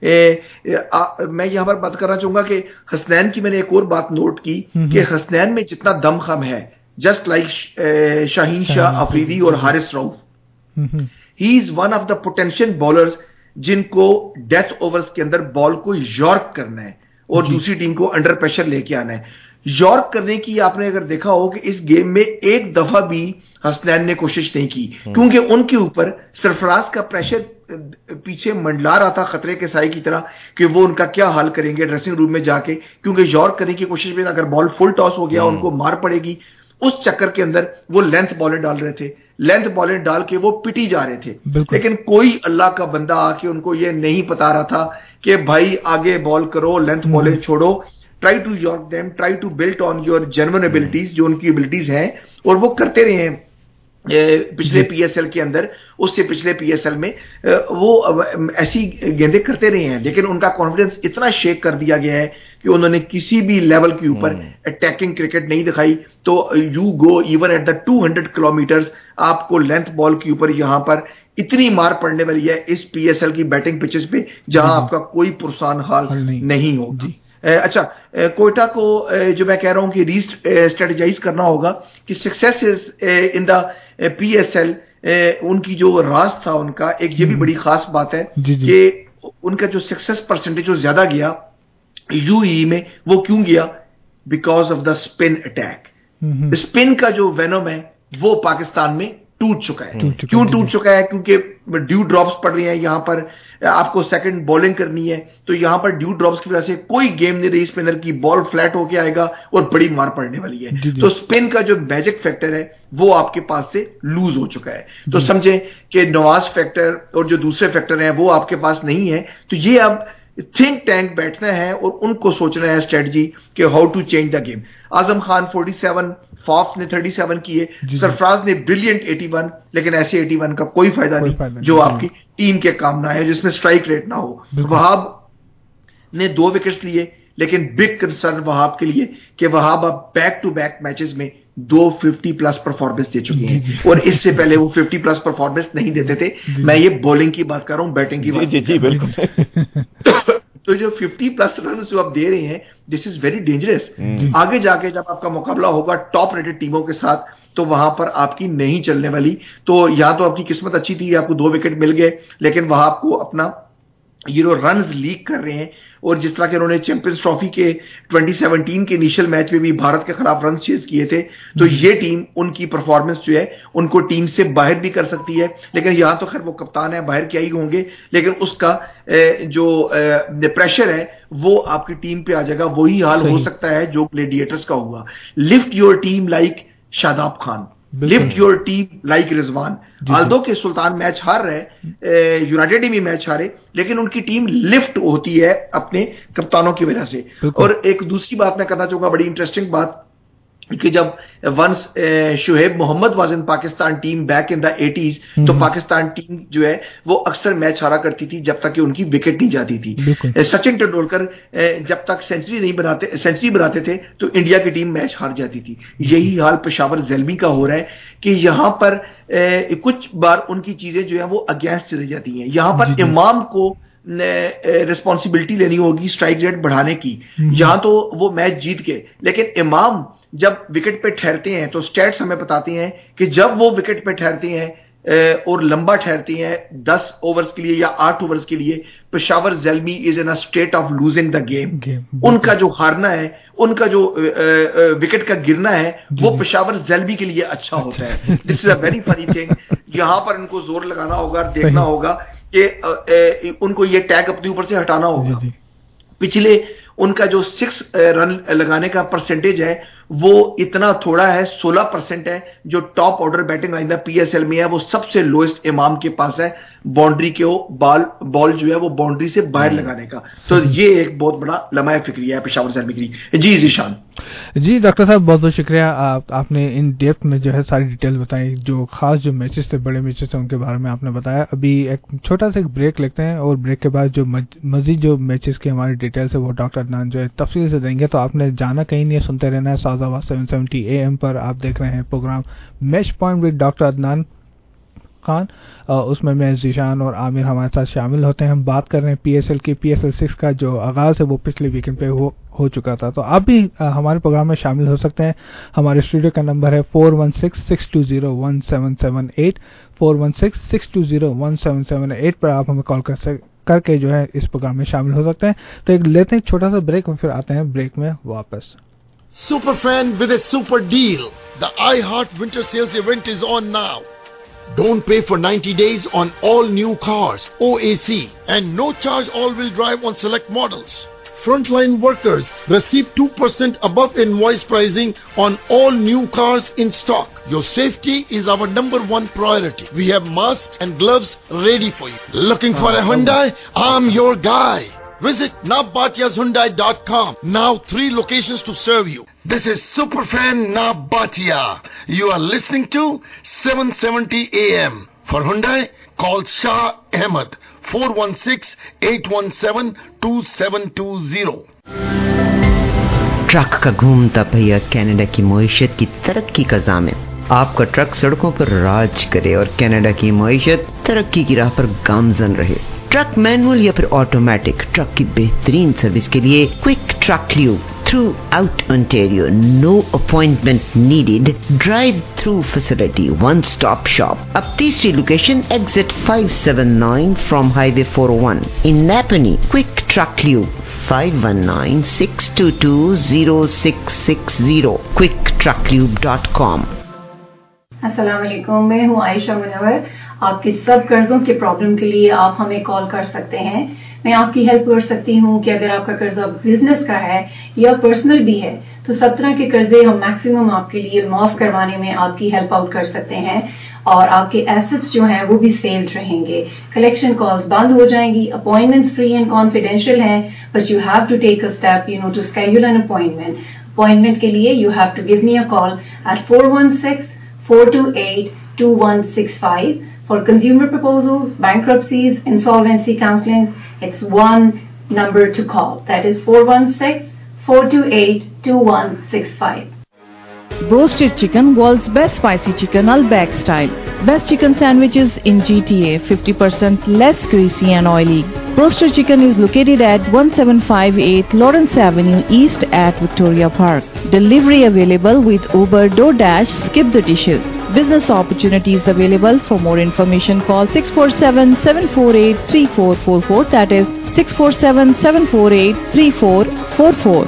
میں یہاں پر بات کرنا چاہوں گا کہ حسنین کی میں نے ایک اور بات نوٹ کی کہ حسنین میں جتنا دم خم ہے, جسٹ لائک شاہین شاہ افریدی اور Haris Rauf, he is one of the potential bowlers جن کو ڈیتھ اوورز کے اندر بال کو یارک کرنا ہے اور دوسری ٹیم کو انڈر پریشر لے کے آنا ہے. یارک کرنے کی آپ نے اگر دیکھا ہو کہ اس گیم میں ایک دفعہ بھی حسنین نے کوشش نہیں کی, کیونکہ ان کے اوپر سرفراز کا پریشر پیچھے منڈلا رہا تھا خطرے کے سائے کی طرح کہ وہ ان کا کیا حال کریں گے ڈریسنگ روم میں جا کے, کیونکہ یارک کرنے کی کوشش میں اگر بال فل ٹاس ہو گیا ان کو مار پڑے گی. اس چکر کے اندر وہ لینتھ بالیں ڈال رہے تھے, لینتھ بالیں ڈال کے وہ پٹی جا رہے تھے. لیکن کوئی اللہ کا بندہ آ کے ان کو یہ نہیں بتا رہا تھا کہ بھائی آگے بال کرو, لینتھ بالیں چھوڑو, try to york them, try to build on your genuine abilities, جو ان کی ایبلٹیز ہیں, اور وہ کرتے رہے ہیں پچھلے PSL کے اندر. اس سے پچھلے PSL میں وہ ایسی گیندیں کرتے رہے ہیں, لیکن ان کا کانفیڈنس اتنا شیک کر دیا گیا ہے کہ انہوں نے کسی بھی لیول کے اوپر اٹیکنگ کرکٹ نہیں دکھائی. تو you go even at the 200 kilometres, آپ کو لینتھ بال کے اوپر یہاں پر اتنی مار پڑنے والی ہے اس PSL کی بیٹنگ پچز پہ جہاں آپ کا کوئی پرسان حال نہیں ہوگا. اچھا, کوئٹہ کو جو میں کہہ رہا ہوں کہ ری اسٹریٹجائز کرنا ہوگا کہ سکسیس ان دا PSL, ان کی جو راز تھا ان کا, ایک یہ بھی بڑی خاص بات ہے کہ ان کا جو سکسیس پرسنٹیج جو زیادہ گیا UAE میں, وہ کیوں گیا؟ Because of the spin attack. Spin کا جو وینم ہے وہ پاکستان میں टूट चुका है। क्यों टूट चुका है? क्योंकि ड्यू ड्रॉप्स पड़ रही हैं, यहां पर आपको सेकंड बॉलिंग करनी है तो यहां पर ड्यू ड्रॉप्स की वजह से कोई गेम नहीं रही स्पिनर की, बॉल फ्लैट होके आएगा और बड़ी मार पड़ने वाली है। तो स्पिन का जो मैजिक फैक्टर है वो आपके पास से लूज हो चुका है। तो समझे कि नवाज फैक्टर और जो दूसरे फैक्टर हैं वो आपके पास नहीं है। तो ये अब थिंक टैंक बैठना है और उनको सोचना है स्ट्रेटजी कि how to change the game. Azam Khan 47, Faf ने 37 किए, सरफराज ने ब्रिलियंट 81, लेकिन ऐसे 81 का कोई फायदा नहीं जो आपकी टीम के काम ना है, जिसमें स्ट्राइक रेट ना हो। वहाब ने 2 विकेट्स लिए, लेकिन बिग कंसर्न वहाब के लिए कि वहाब अब बैक टू बैक मैचेस में 2 50+ परफॉर्मेंस दे चुके हैं और इससे पहले वो 50+ परफॉर्मेंस नहीं देते थे। मैं ये बॉलिंग की बात कर रहा हूं, बैटिंग की बात जी बिल्कुल। तो जो 50+ रन जो आप दे रहे हैं, दिस इज वेरी डेंजरस। आगे जाके जब आपका मुकाबला होगा टॉप रेटेड टीमों के साथ तो वहां पर आपकी नहीं चलने वाली। तो या तो आपकी किस्मत अच्छी थी, आपको 2 विकेट मिल गए, लेकिन वहां आपको अपना रन्स लीक कर रहे हैं। और जिस तरह के उन्होंने चैंपियंस ट्रॉफी के 2017 के इनिशियल मैच में भी भारत के खिलाफ रन चेज किए थे, तो ये टीम उनकी परफॉर्मेंस जो है उनको टीम से बाहर भी कर सकती है। लेकिन यहां तो खैर वो कप्तान है, बाहर क्या ही होंगे, लेकिन उसका जो प्रेशर है वो आपकी टीम पे आ जाएगा। वही हाल हो सकता है जो ग्लेडिएटर्स का हुआ। Lift your team like Shadab Khan, lift your team like Rizwan. Although के सुल्तान मैच हार रहे, यूनाइटेड भी मैच हारे, लेकिन उनकी टीम लिफ्ट होती है अपने कप्तानों की वजह से। और एक दूसरी बात मैं करना चाहूंगा, बड़ी इंटरेस्टिंग बात, कि जब once Shoaib Mohammad was in Pakistan team back in the 80s, तो पाकिस्तान टीम जो है वो अक्सर मैच हारा करती थी जब तक कि उनकी विकेट नहीं जाती थी। सचिन तेंदुलकर जब तक सेंचुरी बनाते थे तो इंडिया की टीम मैच हार जाती थी। यही हाल पेशावर ज़ल्मी का हो रहा है कि यहां पर कुछ बार उनकी चीजें जो है वो अगेंस्ट चली जाती हैं। यहां पर इमाम को रिस्पॉन्सिबिलिटी लेनी होगी स्ट्राइक रेट बढ़ाने की। यहां तो वो मैच जीत गए, लेकिन इमाम जब विकेट पे ठहरते हैं तो स्टैट्स हमें बताती हैं कि जब वो विकेट पे ठहरते हैं और लंबा ठहरती हैं 10 ओवर्स के लिए या 8 ओवर्स के लिए, Peshawar Zalmi is in a state of losing the game. उनका जो हारना है, उनका जो विकेट का गिरना है, वो पेशावर ज़ल्मी के लिए अच्छा होता है। This is a very funny thing. यहां पर इनको जोर लगाना होगा, देखना होगा कि उनको ये टैग अपने ऊपर से हटाना होगा। पिछले उनका जो 6 रन लगाने का परसेंटेज है वो इतना थोड़ा है, 16% है, जो top order batting lineup PSL में है वो सबसे लोएस्ट इमाम के पास है बाउंड्री के बॉल जो है वो बाउंड्री से बाहर लगाने का। तो ये एक बहुत बड़ा लम्हा फिक्रिया है पेशावर ज़ल्मी के लिए। जी जीशान। जी डॉक्टर साहब बहुत बहुत शुक्रिया, आपने इन डेप्थ में जो है सारी डिटेल बताई, जो खास जो मैचेस थे, बड़े मैचेस थे, उनके बारे में आपने बताया। अभी एक छोटा सा एक ब्रेक लेते हैं और ब्रेक के बाद जो मजीद जो मैचेस की हमारी डिटेल्स है वो डॉक्टर अदनान जो है तफसील से देंगे। तो आपने जाना कहीं नहीं है, सुनते रहना है साज़ावाज़ 770 AM पर। आप देख रहे हैं programme match point with doctor Adnan Khan, उसमें मैं जीशान और आमिर हमारे साथ शामिल होते हैं। हम बात कर रहे हैं PSL की। PSL 6 का जो आगाज है वो पिछले वीकेंड पे हो चुका था। तो आप भी हमारे प्रोग्राम में शामिल हो सकते हैं। हमारे स्टूडियो का नंबर है 4166201778, 4166201778 पर आप हमें कॉल करके जो है इस प्रोग्राम में शामिल हो सकते हैं। तो एक लेते हैं छोटा सा ब्रेक और फिर आते हैं ब्रेक में वापस। Superfan with a super deal. The iHeart Winter Sales event is on now. Don't pay for 90 days on all new cars, OAC, and no charge all-wheel drive on select models. Frontline workers receive 2% above invoice pricing on all new cars in stock. Your safety is our #1 priority. We have masks and gloves ready for you. Looking for a Hyundai? I'm your guy. Visit nabatiyashundai.com. Now 3 locations to serve you. This is Superfan Nabatia. You are listening to 770 AM. For Hyundai, call Shah Ahmed 416-817-2720. Truck का घूमता पहिया कनाडा की मईशत की तरक्की का ज़ामिन। आपका ट्रक सड़कों पर राज करे और कनाडा की मईशत तरक्की की राह पर गामजन रहे। ट्रक मैनुअल या फिर ऑटोमेटिक, ट्रक की बेहतरीन सर्विस के लिए quick truck lube throughout Ontario, no appointment needed, drive through facility, one stop shop. अब तीसरी location exit 579 from highway 401 in Napanee. Quick truck lube 519-622-0660, quicktrucklube.com. السلام علیکم، میں ہوں عائشہ منور. آپ کے سب قرضوں کے پرابلم کے لیے آپ ہمیں کال کر سکتے ہیں. میں آپ کی ہیلپ کر سکتی ہوں کہ اگر آپ کا قرضہ بزنس کا ہے یا پرسنل بھی ہے تو 7 طرح کے قرضے ہم میکسیمم آپ کے لیے معاف کروانے میں آپ کی ہیلپ آؤٹ کر سکتے ہیں اور آپ کے ایسٹس جو ہیں وہ بھی سیوڈ رہیں گے. کلیکشن کالز بند ہو جائیں گی. اپوائنٹمنٹس فری اینڈ کانفیڈینشیل ہیں but you have to take a step to schedule an appointment. Appointment کے لیے you have to give me a call at 416-428-2165. For consumer proposals, bankruptcies, insolvency counseling, it's one number to call. That is 416-428-2165. Roasted chicken, world's best spicy chicken, Al-Baq style. Best chicken sandwiches in GTA, 50% less greasy and oily. Roasted chicken is located at 1758 Lawrence Avenue East at Victoria Park. Delivery available with Uber, DoorDash, Skip the Dishes. Business opportunities available. For more information call 647-748-3444. That is 647-748-3444.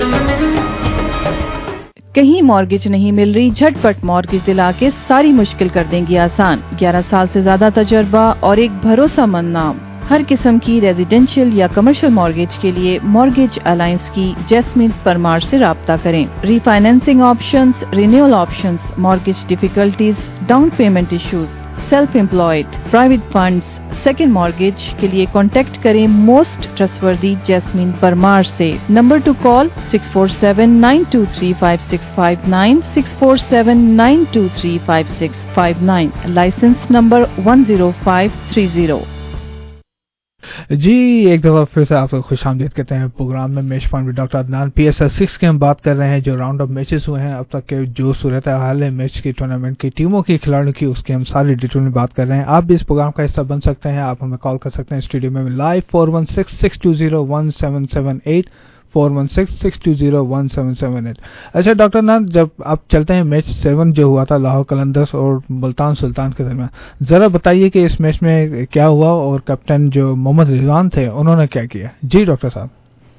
کہیں مارگیج نہیں مل رہی؟ جھٹپٹ مارگیج دلا کے ساری مشکل کر دیں گی آسان. 11 سال سے زیادہ تجربہ اور ایک بھروسہ مند نام. ہر قسم کی ریزیڈینشیل یا کمرشل مارگیج کے لیے مارگیج الائنس کی جیسمین پرمار سے رابطہ کریں. Refinancing options, renewal options, mortgage difficulties, down payment issues, self employed, private funds, second mortgage کے لیے کانٹیکٹ کریں موسٹ ٹرسٹوردی جیسمین پرمار سے. Number to call 647-923-5659 647-923-5659. Licence number 10530. جی ایک دفعہ پھر سے آپ کو خوش آمدید کہتے ہیں پروگرام میں match point doctor Adnan. PSL 6 کی ہم بات کر رہے ہیں جو راؤنڈ اپ میچز ہوئے ہیں اب تک کے جو صورت حال ہے میچ کی ٹورنامنٹ کی ٹیموں کی کھلاڑیوں کی اس کی ہم ساری ڈیٹیل میں بات کر رہے ہیں. آپ بھی اس پروگرام کا حصہ بن سکتے ہیں. آپ ہمیں کال کر سکتے ہیں اسٹوڈیو میں لائیو 416-620-1778 416-620-1778. اچھا ڈاکٹر عدنان، جب آپ چلتے ہیں میچ 7 جو ہوا تھا لاہور قلندرز اور ملتان سلطان کے درمیان، ذرا بتائیے کہ اس میچ میں کیا ہوا اور کیپٹن جو محمد رضوان تھے انہوں نے کیا کیا؟ جی ڈاکٹر صاحب.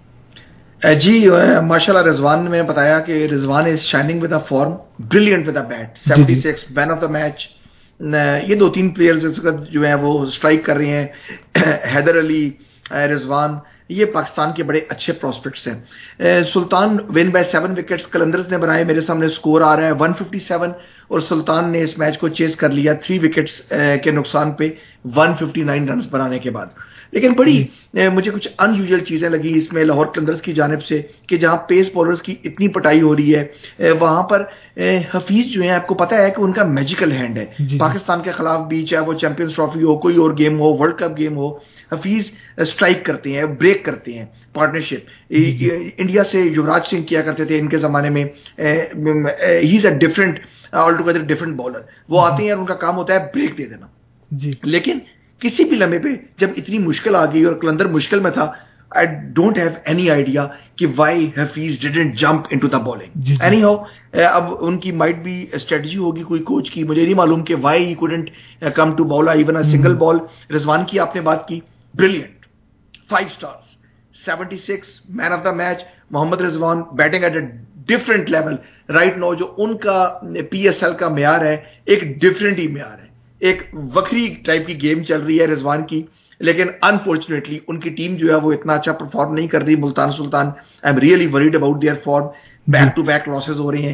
جی ماشاءاللہ رضوان نے بتایا کہ Rizwan is shining with a form, brilliant with a bat. 76 man of the match. یہ 2-3 پلیئرز جو ہیں وہ اسٹرائک کر رہے ہیں. حیدر علی، رضوان، یہ پاکستان کے بڑے اچھے پراسپیکٹس ہیں. Sultan won by 7 wickets Qalandars نے بنائے. میرے سامنے سکور آ رہا ہے 157 اور سلطان نے اس میچ کو چیز کر لیا 3 وکٹس کے نقصان پہ 159 رنز بنانے کے بعد. لیکن بڑی مجھے کچھ ان یوزل چیزیں لگی اس میں لاہور قلندرز کی جانب سے کہ جہاں پیس بالرز کی اتنی پٹائی ہو رہی ہے وہاں پر حفیظ جو ہیں آپ کو پتا ہے کہ ان کا میجیکل ہینڈ ہے. پاکستان کے خلاف بھی چاہے وہ چیمپئنز ٹرافی ہو، کوئی اور گیم ہو، ورلڈ کپ گیم ہو، حفیظ اسٹرائک کرتے ہیں، بریک کرتے ہیں. پارٹنرشپ انڈیا سے یوراج سنگھ کیا کرتے تھے ان کے زمانے میں. He is a different altogether different bowler. وہ آتے ہیں اور ان کا کام ہوتا ہے بریک دے دینا. لیکن کسی بھی لمحے پہ جب اتنی مشکل آ گئی اور قلندر مشکل میں تھا، I don't have any idea کہ why Hafeez didn't jump into the bowling. Anyhow, اب ان کی might be strategy ہوگی کوئی کوچ کی، مجھے نہیں معلوم کہ why he couldn't come to bowl even a single ball. رضوان کی آپ نے بات کی، brilliant, 5 stars, 76 man of the match. Mohammad Rizwan batting at a different level right now. جو ان کا PSL کا معیار ہے ایک ڈفرنٹ ہی معیار ہے، ایک وکری ٹائپ کی گیم چل رہی ہے رضوان کی. لیکن انفارچونیٹلی ان کی ٹیم جو ہے وہ اتنا اچھا پرفارم نہیں کر رہی. Multan Sultan I am really worried about their form. Back to back losses ہو رہی ہیں.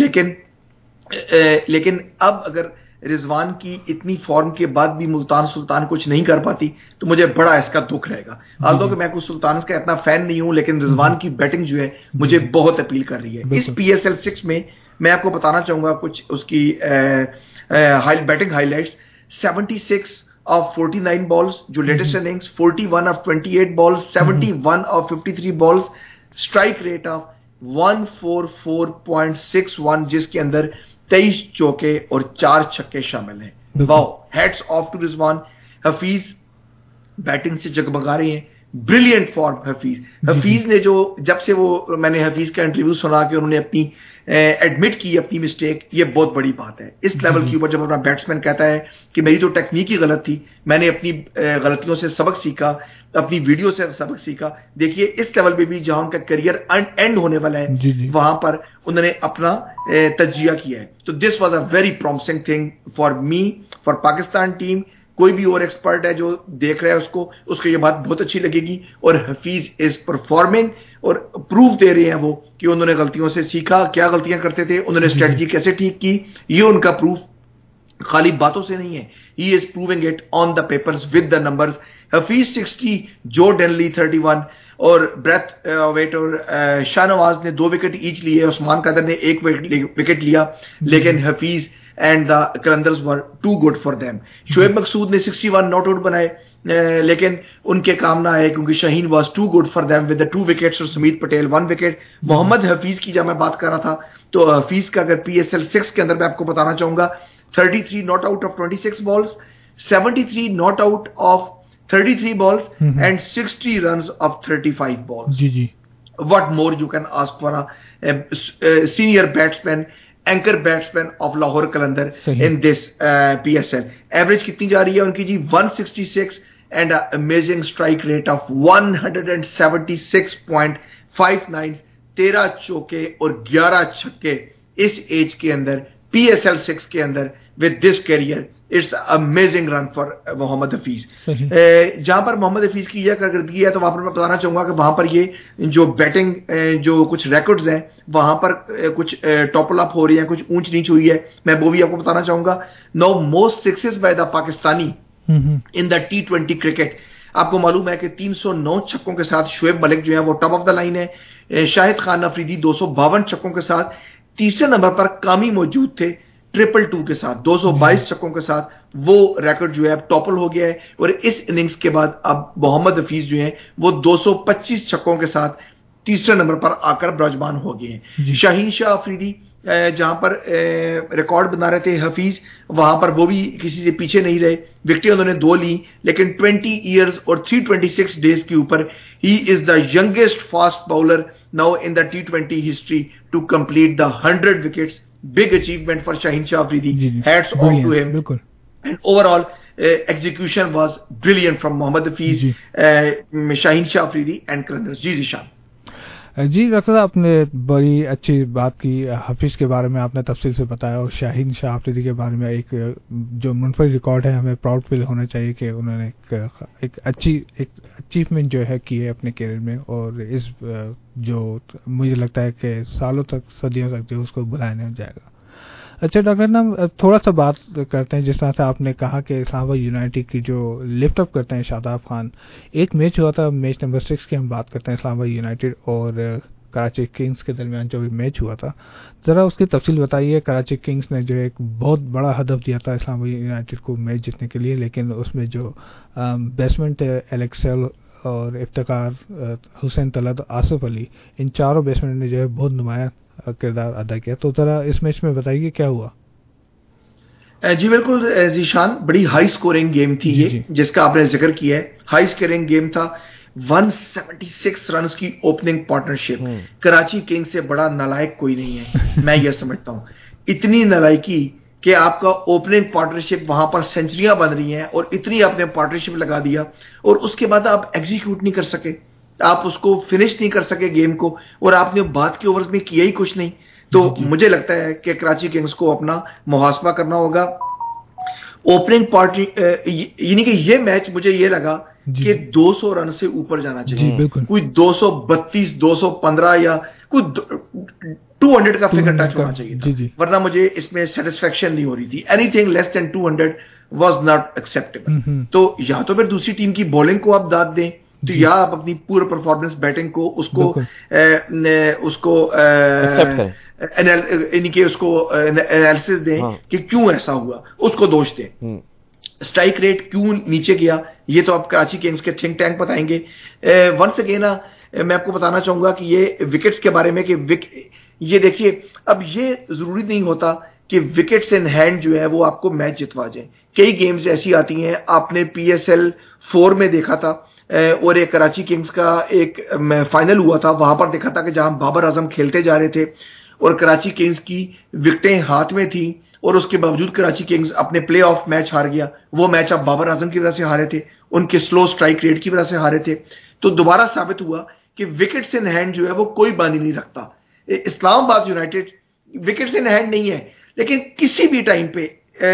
لیکن اب اگر رضوان کی اتنی فارم کے بعد بھی ملتان سلطان کچھ نہیں کر پاتی تو مجھے بڑا اس کا دکھ رہے گا. آلدو کہ میں کوئی سلطان کا اتنا فین نہیں ہوں، لیکن رضوان کی بیٹنگ جو ہے مجھے بہت اپیل کر رہی ہے. اس PSL 6 میں آپ کو بتانا چاہوں گا کچھ اس کی بیٹنگ ہائی لائٹس. 76 of 49 balls جو latest innings, 41 of 28 balls, 71 of 53 balls, strike rate of 144.61 جس کے اندر 23 چوکے اور 4 چھکے شامل ہیں. Wow, hats off to Rizwan. Hafeez batting سے جگمگا رہے ہیں، ब्रिलियंट फॉर्म हफीज ने जो जब से वो मैंने हफीज का इंटरव्यू सुना कि उन्होंने अपनी एडमिट की अपनी मिस्टेक, ये बहुत बड़ी बात है इस लेवल के ऊपर। जब अपना बैट्समैन कहता है कि मेरी तो टेक्निक ही गलत थी, मैंने अपनी गलतियों से सबक सीखा, अपनी वीडियो से सबक सीखा। देखिए इस लेवल पे भी जहां उनका करियर एंड होने वाला है वहां पर उन्होंने अपना तजिया किया है। तो this was a very promising thing for me, for Pakistan team. कोई भी और एक्सपर्ट है जो देख रहा है उसको ये बात बहुत अच्छी लगेगी। और हफीज इज परफॉर्मिंग और प्रूफ दे रहे हैं वो कि उन्होंने गलतियों से सीखा, क्या गलतियां करते थे, उन्होंने स्ट्रेटजी कैसे ठीक की। ये उनका प्रूफ खाली बातों से नहीं है, he is proving it on the papers with the numbers. Hafeez 60, जो डेनली 31 और ब्रेथ वेट और शाहनवाज ने 2 विकेट ईच लिए, उस्मान कादर ने 1 विकेट लिया, लेकिन Hafeez and the Qalandars were too good for them. Shoaib मकसूद ने 61 नॉट आउट बनाए, लेकिन उनके काम ना आए क्योंकि Shaheen was too good for them with the 2 wickets और सुमीत पटेल 1 विकेट। मोहम्मद हफीज की जब मैं बात कर रहा था तो हफीज का अगर PSL 6 के अंदर मैं आपको बताना चाहूंगा 33 not out of 26 balls, 73 not out of 33 balls and 60 runs of 35 balls. जी What more you can ask for a senior batsman, anchor batsman of Lahore Qalandar in this PSL। Average कितनी जा रही है उनकी जी 166 and amazing strike rate of 176.59, 13 चौके और 11 छक्के इस एज के अंदर PSL 6 के अंदर with this career. It's amazing run for Mohammad Hafeez. जहां पर मोहम्मद हफीज की यह कारकर्दगी है तो वहां पर मैं बताना चाहूंगा कि वहां पर ये जो बैटिंग जो कुछ रिकॉर्ड्स हैं वहां पर कुछ टॉपल अप हो रही है, कुछ ऊंच नीच हुई है, मैं वो भी आपको बताना चाहूंगा। No most sixes by the Pakistani in the T20 cricket. आपको मालूम है कि 309 छक्कों के साथ शोएब मलिक जो है वो टॉप ऑफ द लाइन है। शाहिद खान अफरीदी 252 छक्कों के साथ तीसरे नंबर पर कामी मौजूद थे 222 के साथ, 222 छक्कों के साथ वो रिकॉर्ड जो है टॉपल हो गया है। और इस इनिंग्स के बाद अब मोहम्मद हफीज जो है वो 225 छक्कों के साथ तीसरे नंबर पर आकर विराजमान हो गए हैं। शाहीन शाह अफरीदी जहां पर रिकॉर्ड बना रहे थे हफीज, वहां पर वो भी किसी से पीछे नहीं रहे। विकेटें उन्होंने 2 ली, लेकिन 20 ईयर्स और 326 डेज के ऊपर he is the youngest fast bowler now in the T20 history to complete the 100 wickets. Big achievement for Shaheen Shah Afridi. Hats off to him. And overall, execution was brilliant from Mohammad Hafiz, Shaheen Shah Afridi and Qalandars. जी Zishan. जी डॉक्टर साहब, आपने बड़ी अच्छी बात की, हफीज के बारे में आपने तफसील से बताया और शाहीन शाह अफरीदी के बारे में एक जो मुनफरद रिकॉर्ड है, हमें प्राउड फील होना चाहिए कि उन्होंने एक अच्छी अचीवमेंट जो है की है अपने करियर में। और इस जो मुझे लगता है कि सालों तक सदियों तक जो उसको भुलाया नहीं जाएगा। अच्छा डॉक्टर नाम, थोड़ा सा बात करते हैं जिस तरह से आपने कहा कि इस्लामाबाद यूनाइटेड की जो लिफ्ट अप करते हैं शादाब खान, एक मैच हुआ था, मैच नंबर 6 की हम बात करते हैं, इस्लामाबाद यूनाइटेड और कराची किंग्स के दरमियान जो भी मैच हुआ था, जरा उसकी तफसील बताइए। कराची किंग्स ने जो एक बहुत बड़ा हदफ दिया था इस्लामाबाद यूनाइटेड को मैच जीतने के लिए, लेकिन उसमें जो बैट्समैन थे एलेक्सेल और इफ्तिकार, हुसैन तलत, आसिफ अली, इन चारों बैट्समैन ने जो है बहुत नुमाया किरदार अदा किया। तो जरा इस मैच में बताइए क्या हुआ। जी बिल्कुल जीशान, बड़ी हाई स्कोरिंग गेम थी ये जिसका आपने जिक्र किया है। हाई स्कोरिंग गेम था, 176 रन्स की ओपनिंग पार्टनरशिप। कराची किंग्स से बड़ा नालायक कोई नहीं है, मैं ये समझता हूं। इतनी नालायकी कि आपका ओपनिंग पार्टनरशिप वहां पर सेंचुरियां बन रही हैं और इतनी आपने पार्टनरशिप लगा दिया और उसके बाद आप एग्जीक्यूट नहीं कर सके, आप उसको फिनिश नहीं कर सके गेम को, और आपने बाद के ओवर्स में किया ही कुछ नहीं। तो मुझे लगता है कि कराची किंग्स को अपना मुहासबा करना होगा। ओपनिंग पार्टी यानी कि ये मैच मुझे ये लगा कि 200 रन से ऊपर जाना चाहिए, कोई 232, 215 या कोई 200 का फिगर टच होना चाहिए था, वरना मुझे इसमें सेटिस्फेक्शन नहीं हो रही थी। Anything less than 200 was not acceptable. तो या तो फिर दूसरी टीम की बॉलिंग को आप दाद दें, तो या आप अपनी पूरा परफॉर्मेंस बैटिंग को उसको एनालिसिस दें कि क्यों ऐसा हुआ, उसको दोष दें। स्ट्राइक रेट क्यों नीचे गया, ये तो आप कराची किंग्स के थिंक टैंक बताएंगे। वंस अगेन मैं आपको बताना चाहूंगा कि ये विकेट्स के बारे में कि ये देखिए, अब ये जरूरी नहीं होता کہ وکٹس ان ہینڈ جو ہے وہ آپ کو میچ جتوا جائیں. کئی گیمز ایسی آتی ہیں, آپ نے PSL 4 میں دیکھا تھا, اور ایک کراچی کنگز کا ایک فائنل ہوا تھا, وہاں پر دیکھا تھا کہ جہاں بابر اعظم کھیلتے جا رہے تھے اور کراچی کنگز کی وکٹیں ہاتھ میں تھیں, اور اس کے باوجود کراچی کنگز اپنے پلے آف میچ ہار گیا. وہ میچ آپ بابر اعظم کی وجہ سے ہارے تھے, ان کے سلو سٹرائک ریٹ کی وجہ سے ہارے تھے. تو دوبارہ ثابت ہوا کہ وکٹس ان ہینڈ جو ہے وہ کوئی باندھی نہیں رکھتا. اسلام آباد یونائٹیڈ وکٹس ان ہینڈ نہیں ہے, لیکن کسی بھی ٹائم پہ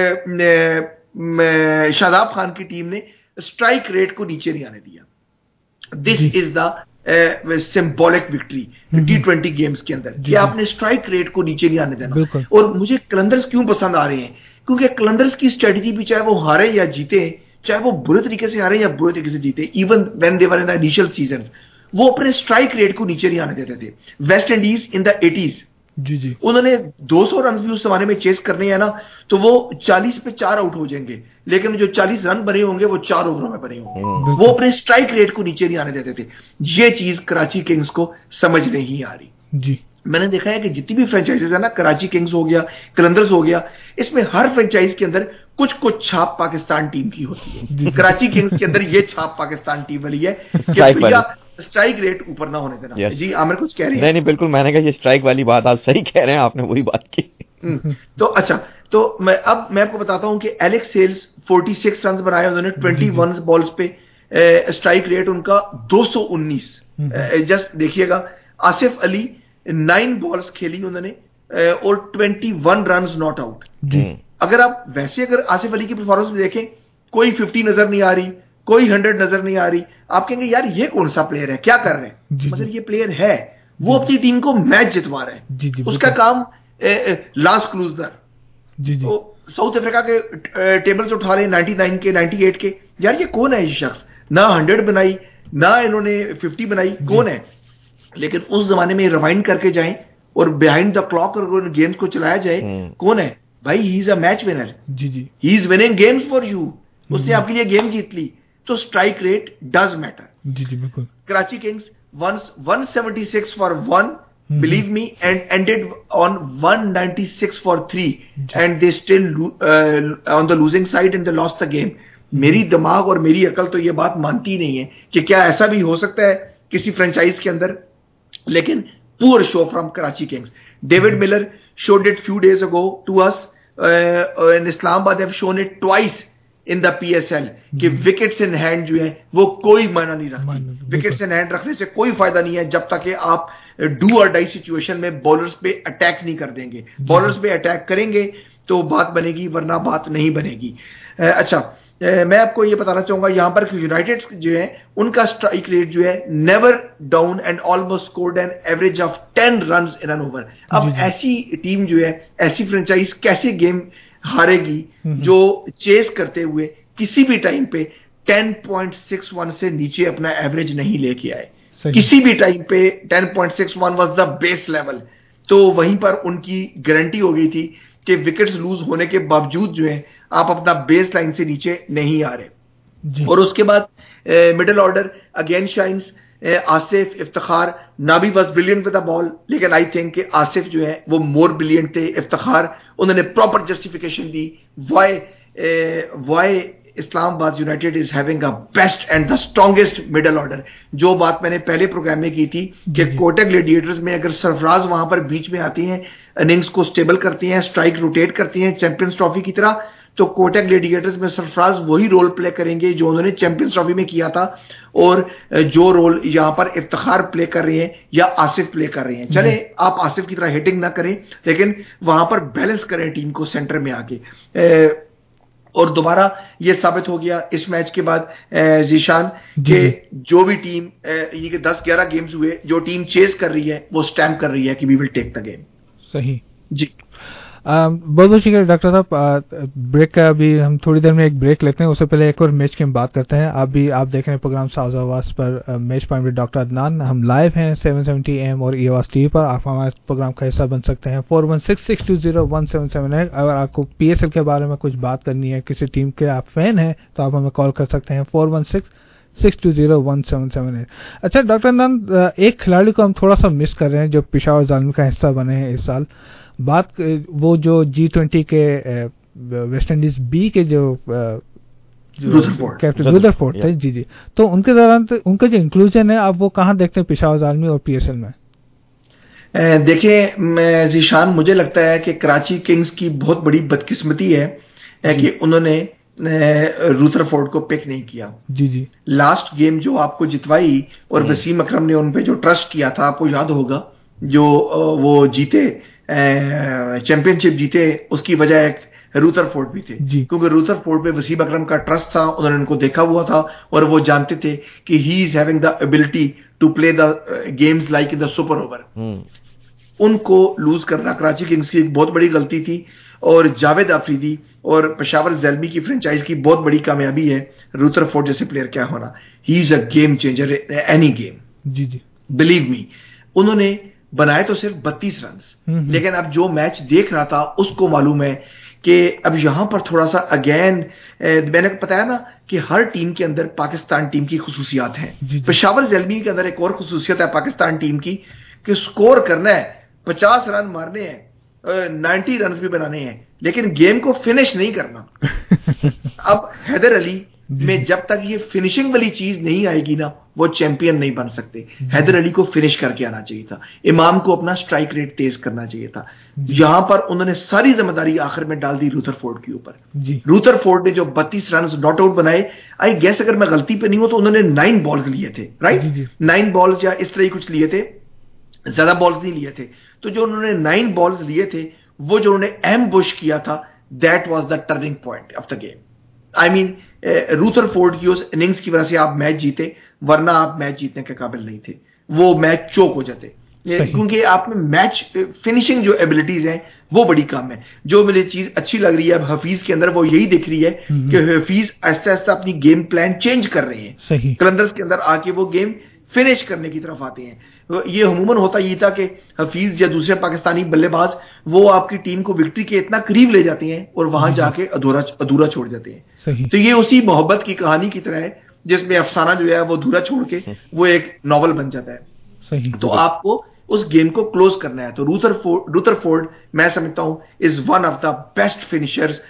شاداب خان کی ٹیم نے اسٹرائک ریٹ کو نیچے نہیں آنے دیا. This is the symbolic victory T20 games کے اندر, کہ آپ نے اسٹرائک ریٹ کو نیچے نہیں آنے دینا. اور مجھے کلندرز کیوں پسند آ رہے ہیں, کیونکہ کلندرز کی اسٹریٹجی بھی چاہے وہ ہارے یا جیتے, چاہے وہ برے طریقے سے ہارے یا برے طریقے سے جیتے, even when they were in the initial seasons, وہ اپنے اسٹرائک ریٹ کو نیچے نہیں آنے دیتے تھے. ویسٹ انڈیز ان دا 80s, جی انہوں نے 200 رنز بھی اس زمانے میں چیز کرنے ہیں نا, تو وہ 40 پہ 4 آؤٹ ہو جائیں گے, لیکن جو 40 رن بنے ہوں گے وہ 4 اووروں میں بنے ہوں گے. وہ اپنے اسٹرائک ریٹ کو نیچے نہیں آنے دیتے تھے. یہ چیز کراچی کنگز کو سمجھ نہیں آ رہی. جی میں نے دیکھا ہے کہ جتنی بھی فرینچائزز ہیں نا, کراچی کنگز ہو گیا, کلندرز ہو گیا, اس میں ہر فرینچائز کے اندر کچھ چھاپ پاکستان ٹیم کی ہوتی ہے. کراچی کنگز کے اندر یہ چھاپ پاکستان ٹیم والی ہے کہ اسٹرائک ریٹ اوپر نہ ہونے دینا. جی عامر کچھ کہہ رہے ہیں؟ نہیں بالکل, میں نے کہا یہ اسٹرائک والی بات آپ صحیح کہہ رہے ہیں, آپ نے وہی بات کی. تو اچھا, تو میں آپ کو بتاتا ہوں کہ ایلیکس سیلز 46 رنز بنائے انہوں نے 21 بالز پہ, اسٹرائک ریٹ ان کا 219. جسٹ دیکھیے گا, آصف علی 9 بالز کھیلی انہوں نے اور 21 رنز ناٹ آؤٹ. اگر آپ ویسے اگر آصف علی کی پرفارمنس دیکھیں, کوئی 50 نظر نہیں آ رہی, کوئی 100 نظر نہیں آ رہی. آپ کہیں گے یار یہ کون سا پلیئر ہے, کیا کر رہے ہیں, مگر یہ پلیئر ہے, وہ اپنی ٹیم کو میچ جتوا رہے ہیں. اس کا کام لانس کلوزر ساؤتھ افریقہ کے ٹیبلز اٹھا لیں 99 کے 98 کے, یار یہ کون ہے یہ شخص, نہ 100 بنائی نہ انہوں نے 50 بنائی, کون ہے. لیکن اس زمانے میں ریوائنڈ کر کے جائیں اور بیہائنڈ دا کلاک گیمز کو چلایا جائے, کون ہے بھائی, he is a match winner, he is winning games for you, اس نے آپ کے لیے گیم جیت لی. تو اسٹرائک ریٹ ڈز میٹر. جی بالکل. Karachi Kings 176 for 1, believe me, and ended on 196 for 3, and they still on the losing side and they lost the game. میری دماغ اور میری عقل تو یہ بات مانتی نہیں ہے کہ کیا ایسا بھی ہو سکتا ہے کسی فرینچائز کے اندر. لیکن poor show from Karachi Kings. David Miller showed it few days ago to us, in Islamabad have shown it twice in the PSL کہ وکٹس ان ہینڈ جو ہے وہ کوئی معنی نہیں رکھتی. وکٹس ان ہینڈ رکھنے سے کوئی فائدہ نہیں ہے جب تک کہ آپ ڈو اور ڈائی سچویشن میں بالرز پہ اٹیک نہیں کر دیں گے. بالرز پہ اٹیک کریں گے تو بات بنے گی, ورنہ بات نہیں بنے گی. اچھا, میں آپ کو یہ بتانا چاہوں گا یہاں پر یونائٹیڈ جو ہے ان کا اسٹرائک ریٹ جو ہے never down and almost scored an average of 10 runs in an over. اب ایسی ٹیم جو ہے, ایسی فرینچائز کیسے گیم ہارے گی جو چیز کرتے ہوئے کسی بھی ٹائم پہ 10.61 سے نیچے اپنا ایوریج نہیں لے کے آئے. کسی بھی ٹائم پہ 10.61 واز دا بیس لیول. تو وہیں پر ان کی گارنٹی ہو گئی تھی کہ وکٹس لوز ہونے کے باوجود جو ہے آپ اپنا بیس لائن سے نیچے نہیں آ رہے. اور اس کے بعد middle order again shines. Asif, Iftikhar, Nabi was brilliant with the ball, لیکن آئی تھنک کہ آصف جو ہے وہ مور بریلینٹ تھے. افتخار انہوں نے پراپر جسٹیفیکیشن دی why Islamabad United is having a best and the strongest middle order. جو بات میں نے پہلے پروگرام میں کی تھی کہ کوٹا گلیڈیٹرز میں اگر سرفراز وہاں پر بیچ میں آتی ہیں, اننگز کو سٹیبل کرتی ہیں, اسٹرائک روٹیٹ کرتی ہیں چیمپئنز ٹرافی کی طرح, تو کوٹا گلیڈیٹرز میں سرفراز وہی رول پلے کریں گے جو انہوں نے چیمپئنز ٹرافی میں کیا تھا, اور جو رول یہاں پر افتخار پلے کر رہے ہیں یا آصف پلے کر رہے ہیں. چلے آپ آصف کی طرح ہٹنگ نہ کریں, لیکن وہاں پر بیلنس کریں ٹیم کو سینٹر میں آ کے. اور دوبارہ یہ ثابت ہو گیا اس میچ کے بعد ذیشان کہ جو بھی ٹیم یہ کہ 10-11 گیمز ہوئے, جو ٹیم چیز کر رہی ہے وہ سٹیمپ کر رہی ہے کہ وی ول ٹیک دا گیم. صحیح جی. بہت بہت شکریہ ڈاکٹر صاحب. بریک کا ابھی ہم تھوڑی دیر میں ایک بریک لیتے ہیں, اس سے پہلے ایک اور میچ کی ہم بات کرتے ہیں. آپ دیکھ رہے ہیں پروگرام ساز آواز پر match point with doctor Adnan. ہم لائیو ہیں 770 AM اور ای آواز ٹی وی پر. آپ ہمارے پروگرام کا حصہ بن سکتے ہیں 4166201778. اگر آپ کو PSL کے بارے میں کچھ بات کرنی ہے, کسی ٹیم کے آپ فین ہیں, تو آپ ہمیں کال کر سکتے ہیں 4166201778. اچھا ڈاکٹر عدنان, ایک کھلاڑی کو ہم تھوڑا سا مس کر رہے ہیں جو پشاور زالمی کا حصہ بنے ہیں اس سال, बात वो जो G20 के वेस्ट इंडीज बी के जो कैप्टन रुदरफोर्ड थे, जी, तो उनके दौरान तो उनका जो इंक्लूजन है आप वो कहाँ देखते हैं पेशावर ज़ालमी और PSL में? देखिए जीशान, मुझे लगता है कि कराची किंग्स की बहुत बड़ी बदकिस्मती है कि उन्होंने रुदरफोर्ड को पिक नहीं किया। जी। लास्ट गेम जो आपको जितवाई और वसीम अकरम ने उन पे जो ट्रस्ट किया था, आपको याद होगा, जो वो जीते चैंपियनशिप जीते, उसकी वजह एक रुदरफोर्ड भी थे, क्योंकि रुदरफोर्ड पे वसीम अकरम का ट्रस्ट था, उन्होंने उनको देखा हुआ था और वो जानते थे कि he is having the ability to play the games like in the super over. उनको लूज करना कराची किंग्स की एक बहुत बड़ी गलती थी और जावेद अफरीदी और पेशावर ज़ालमी की फ्रेंचाइज की बहुत बड़ी कामयाबी है रुदरफोर्ड जैसे प्लेयर क्या होना। He is a game changer any game. जी, बिलीव मी। उन्होंने बनाए तो सिर्फ 32 रन, लेकिन अब जो मैच देख रहा था उसको मालूम है कि अब यहां पर थोड़ा सा अगेन मैंने बताया ना कि हर टीम के अंदर पाकिस्तान टीम की खुसूसियात हैं। पेशावर ज़ालमी के अंदर एक और खुसूसियत है पाकिस्तान टीम की कि स्कोर करना है, 50 रन मारने हैं, 90 रन भी बनाने हैं, लेकिन गेम को फिनिश नहीं करना। अब हैदर अली में जब तक ये फिनिशिंग वाली चीज नहीं आएगी ना, वो चैंपियन नहीं बन सकते। हैदर अली को फिनिश करके आना चाहिए था, इमाम को अपना स्ट्राइक रेट तेज करना चाहिए था। यहां पर उन्होंने सारी जिम्मेदारी आखिर में डाल दी रुदरफोर्ड के ऊपर। रुदरफोर्ड ने जो 32 रन नॉट आउट बनाए, आई गेस अगर मैं गलती पे नहीं हूं तो उन्होंने 9 बॉल्स लिए थे, राइट? 9 बॉल्स या इस तरह ही कुछ लिए थे, ज्यादा बॉल्स नहीं लिए थे। तो जो उन्होंने 9 बॉल्स लिए थे, वो जो उन्होंने एम्बुश किया था, that was the turning point of the game. I mean Rutherford की उस इनिंग्स की वजह से आप मैच जीते, वरना आप मैच जीतने के काबिल नहीं थे। वो मैच चोक हो जाते, क्योंकि आप में मैच फिनिशिंग जो एबिलिटीज हैं वो बड़ी कम है। जो मुझे चीज अच्छी लग रही है अब हफीज के अंदर, वो यही दिख रही है कि हफीज आहिस्ता आहिस्ता अपनी गेम प्लान चेंज कर रहे हैं। कलंदर्स के अंदर आके वो गेम फिनिश करने की तरफ आते हैं। ये अमूमन होता ये था कि हफीज या दूसरे पाकिस्तानी बल्लेबाज वो आपकी टीम को विक्ट्री के इतना करीब ले जाते हैं और वहां जाके अधूरा छोड़ जाते हैं। तो ये उसी मोहब्बत की कहानी की तरह है जिसमें अफसाना जो है वो अधूरा छोड़ के वो एक नॉवल बन जाता है। तो आपको उस गेम को क्लोज करना है। तो रुदरफोर्ड मैं समझता हूं is one of the best finishers.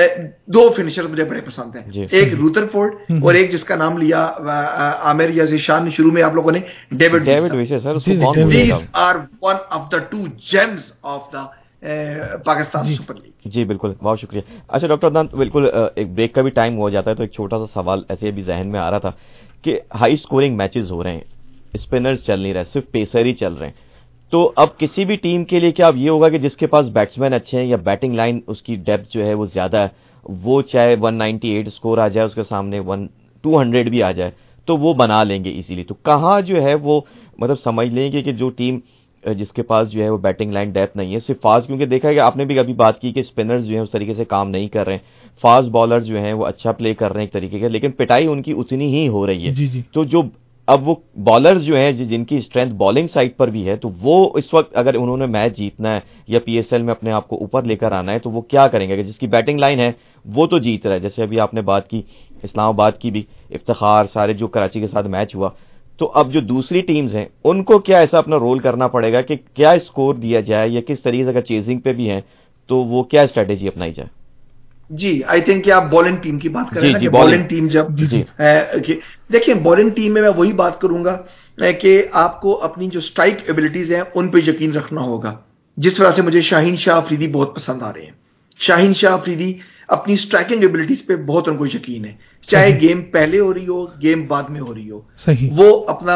2 finishers मुझे बड़े पसंद हैं, एक रुदरफोर्ड और एक जिसका नाम लिया आमिर या ज़ीशान शुरू में आप लोगों ने, David Wiese. These are one of the 2 gems of the Pakistan super league. जी बिल्कुल, बहुत शुक्रिया। अच्छा डॉक्टर अदनान, बिल्कुल एक ब्रेक का भी टाइम हो जाता है, तो एक छोटा सा सवाल ऐसे भी जहन में आ रहा था कि हाई स्कोरिंग मैचेस हो रहे हैं, स्पिनर्स चल नहीं रहे, सिर्फ पेसर ही चल रहे हैं, तो अब किसी भी टीम के लिए क्या अब ये होगा कि जिसके पास बैट्समैन अच्छे हैं या बैटिंग लाइन उसकी डेप्थ जो है वो ज्यादा है, वो चाहे 198 स्कोर आ जाए उसके सामने 200 भी आ जाए तो वो बना लेंगे इसीलिए। तो कहाँ जो है वो मतलब समझ लेंगे कि जो टीम जिसके पास जो है वो बैटिंग लाइन डेप्थ नहीं है, सिर्फ फास्ट, क्योंकि देखा है कि आपने भी कभी बात की कि स्पिनर्स जो है उस तरीके से काम नहीं कर रहे हैं, फास्ट बॉलर जो हैं वो अच्छा प्ले कर रहे हैं एक तरीके का, लेकिन पिटाई उनकी उतनी ही हो रही है। जी। तो जो अब वो बॉलर्स जो हैं जिनकी स्ट्रेंथ बॉलिंग साइड पर भी है, तो वो इस वक्त अगर उन्होंने मैच जीतना है या PSL में अपने आप को ऊपर लेकर आना है तो वो क्या करेंगे? कि जिसकी बैटिंग लाइन है वो तो जीत रहा है, जैसे अभी आपने बात की इस्लामाबाद की भी, इफ्तिखार, सारे जो कराची के साथ मैच हुआ, तो अब जो दूसरी टीम्स हैं उनको क्या ऐसा अपना रोल करना पड़ेगा कि क्या स्कोर दिया जाए या किस तरीके से अगर चेजिंग पे भी हैं तो वो क्या स्ट्रेटेजी अपनाई जाए? जी, आई थिंक कि आप बॉलिंग टीम की बात करें ना, कि बॉलिंग टीम जब देखिए बॉलिंग टीम में मैं वही बात करूंगा कि आपको अपनी जो स्ट्राइक एबिलिटीज हैं उन पे यकीन रखना होगा। जिस तरह से मुझे शाहीन शाह अफरीदी बहुत पसंद आ रहे हैं। शाहीन शाह अफरीदी अपनी स्ट्राइकिंग एबिलिटीज पे बहुत उनको यकीन है, चाहे गेम पहले हो रही हो गेम बाद में हो रही हो, वो अपना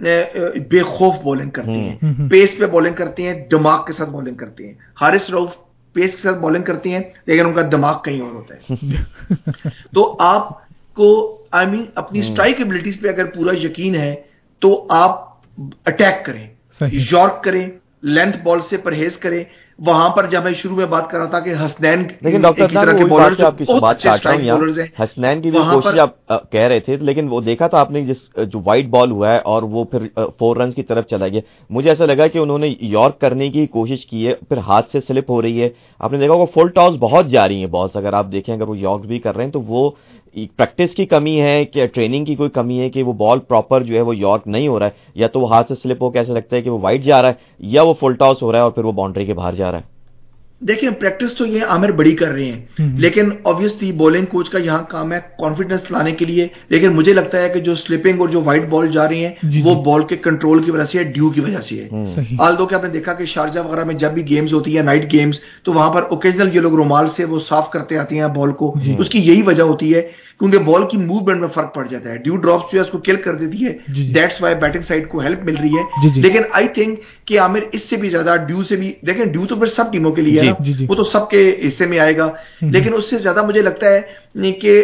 बेखौफ बॉलिंग करते हैं, पेस पे बॉलिंग करते हैं, दिमाग के साथ बॉलिंग करते हैं। हारिस रऊफ पेस के साथ बॉलिंग करती हैं लेकिन उनका दिमाग कहीं और होता है। तो आपको अपनी स्ट्राइक एबिलिटीज पे अगर पूरा यकीन है तो आप अटैक करें, यॉर्क करें, लेंथ बॉल से परहेज करें। वहां पर जब मैं शुरू में बात कर रहा था कि हसनैन, लेकिन डॉक्टर साहब बॉलर आपकी बात काट रहा हूं यहाँ, हसनैन की भी कोशिश आप कह रहे थे, लेकिन वो देखा था आपने जिस जो वाइड बॉल हुआ है और वो फिर 4 रन की तरफ चला गया, मुझे ऐसा लगा कि उन्होंने यॉर्क करने की कोशिश की है, फिर हाथ से स्लिप हो रही है। आपने देखा होगा फुल टॉस बहुत जा रही है बॉल्स, अगर आप देखें अगर वो यॉर्क भी कर रहे हैं तो वो प्रैक्टिस की कमी है कि ट्रेनिंग की कोई कमी है कि वो बॉल प्रॉपर जो है वो यॉर्क नहीं हो रहा है, या तो वो हाथ से स्लिप हो के ऐसा लगता है कि वो वाइड जा रहा है, या वो फुल टॉस हो रहा है और फिर वो बाउंड्री के बाहर जा रहा है। देखिए प्रैक्टिस तो ये आमिर बड़ी कर रहे हैं, लेकिन ऑब्वियसली बॉलिंग कोच का यहाँ काम है कॉन्फिडेंस लाने के लिए, लेकिन मुझे लगता है कि जो स्लिपिंग और जो वाइड बॉल जा रही हैं वो बॉल के कंट्रोल की वजह से है, ड्यू की वजह से है। आल्दो कि आपने देखा कि शारजा वगैरह में जब भी गेम्स होती है नाइट गेम्स, तो वहां पर ओकेजनल ये लोग रुमाल से वो साफ करते आती हैं बॉल को, उसकी यही वजह होती है क्योंकि बॉल की मूवमेंट में फर्क पड़ जाता है, ड्यू ड्रॉप्स जो है उसको किल कर देती है, दैट्स वाई बैटिंग साइड को हेल्प मिल रही है। लेकिन आई थिंक कि आमिर इससे भी ज्यादा ड्यू से भी, देखें ड्यू तो फिर सब टीमों के लिए है ना, वो तो सबके हिस्से में आएगा, लेकिन उससे ज्यादा मुझे लगता है कि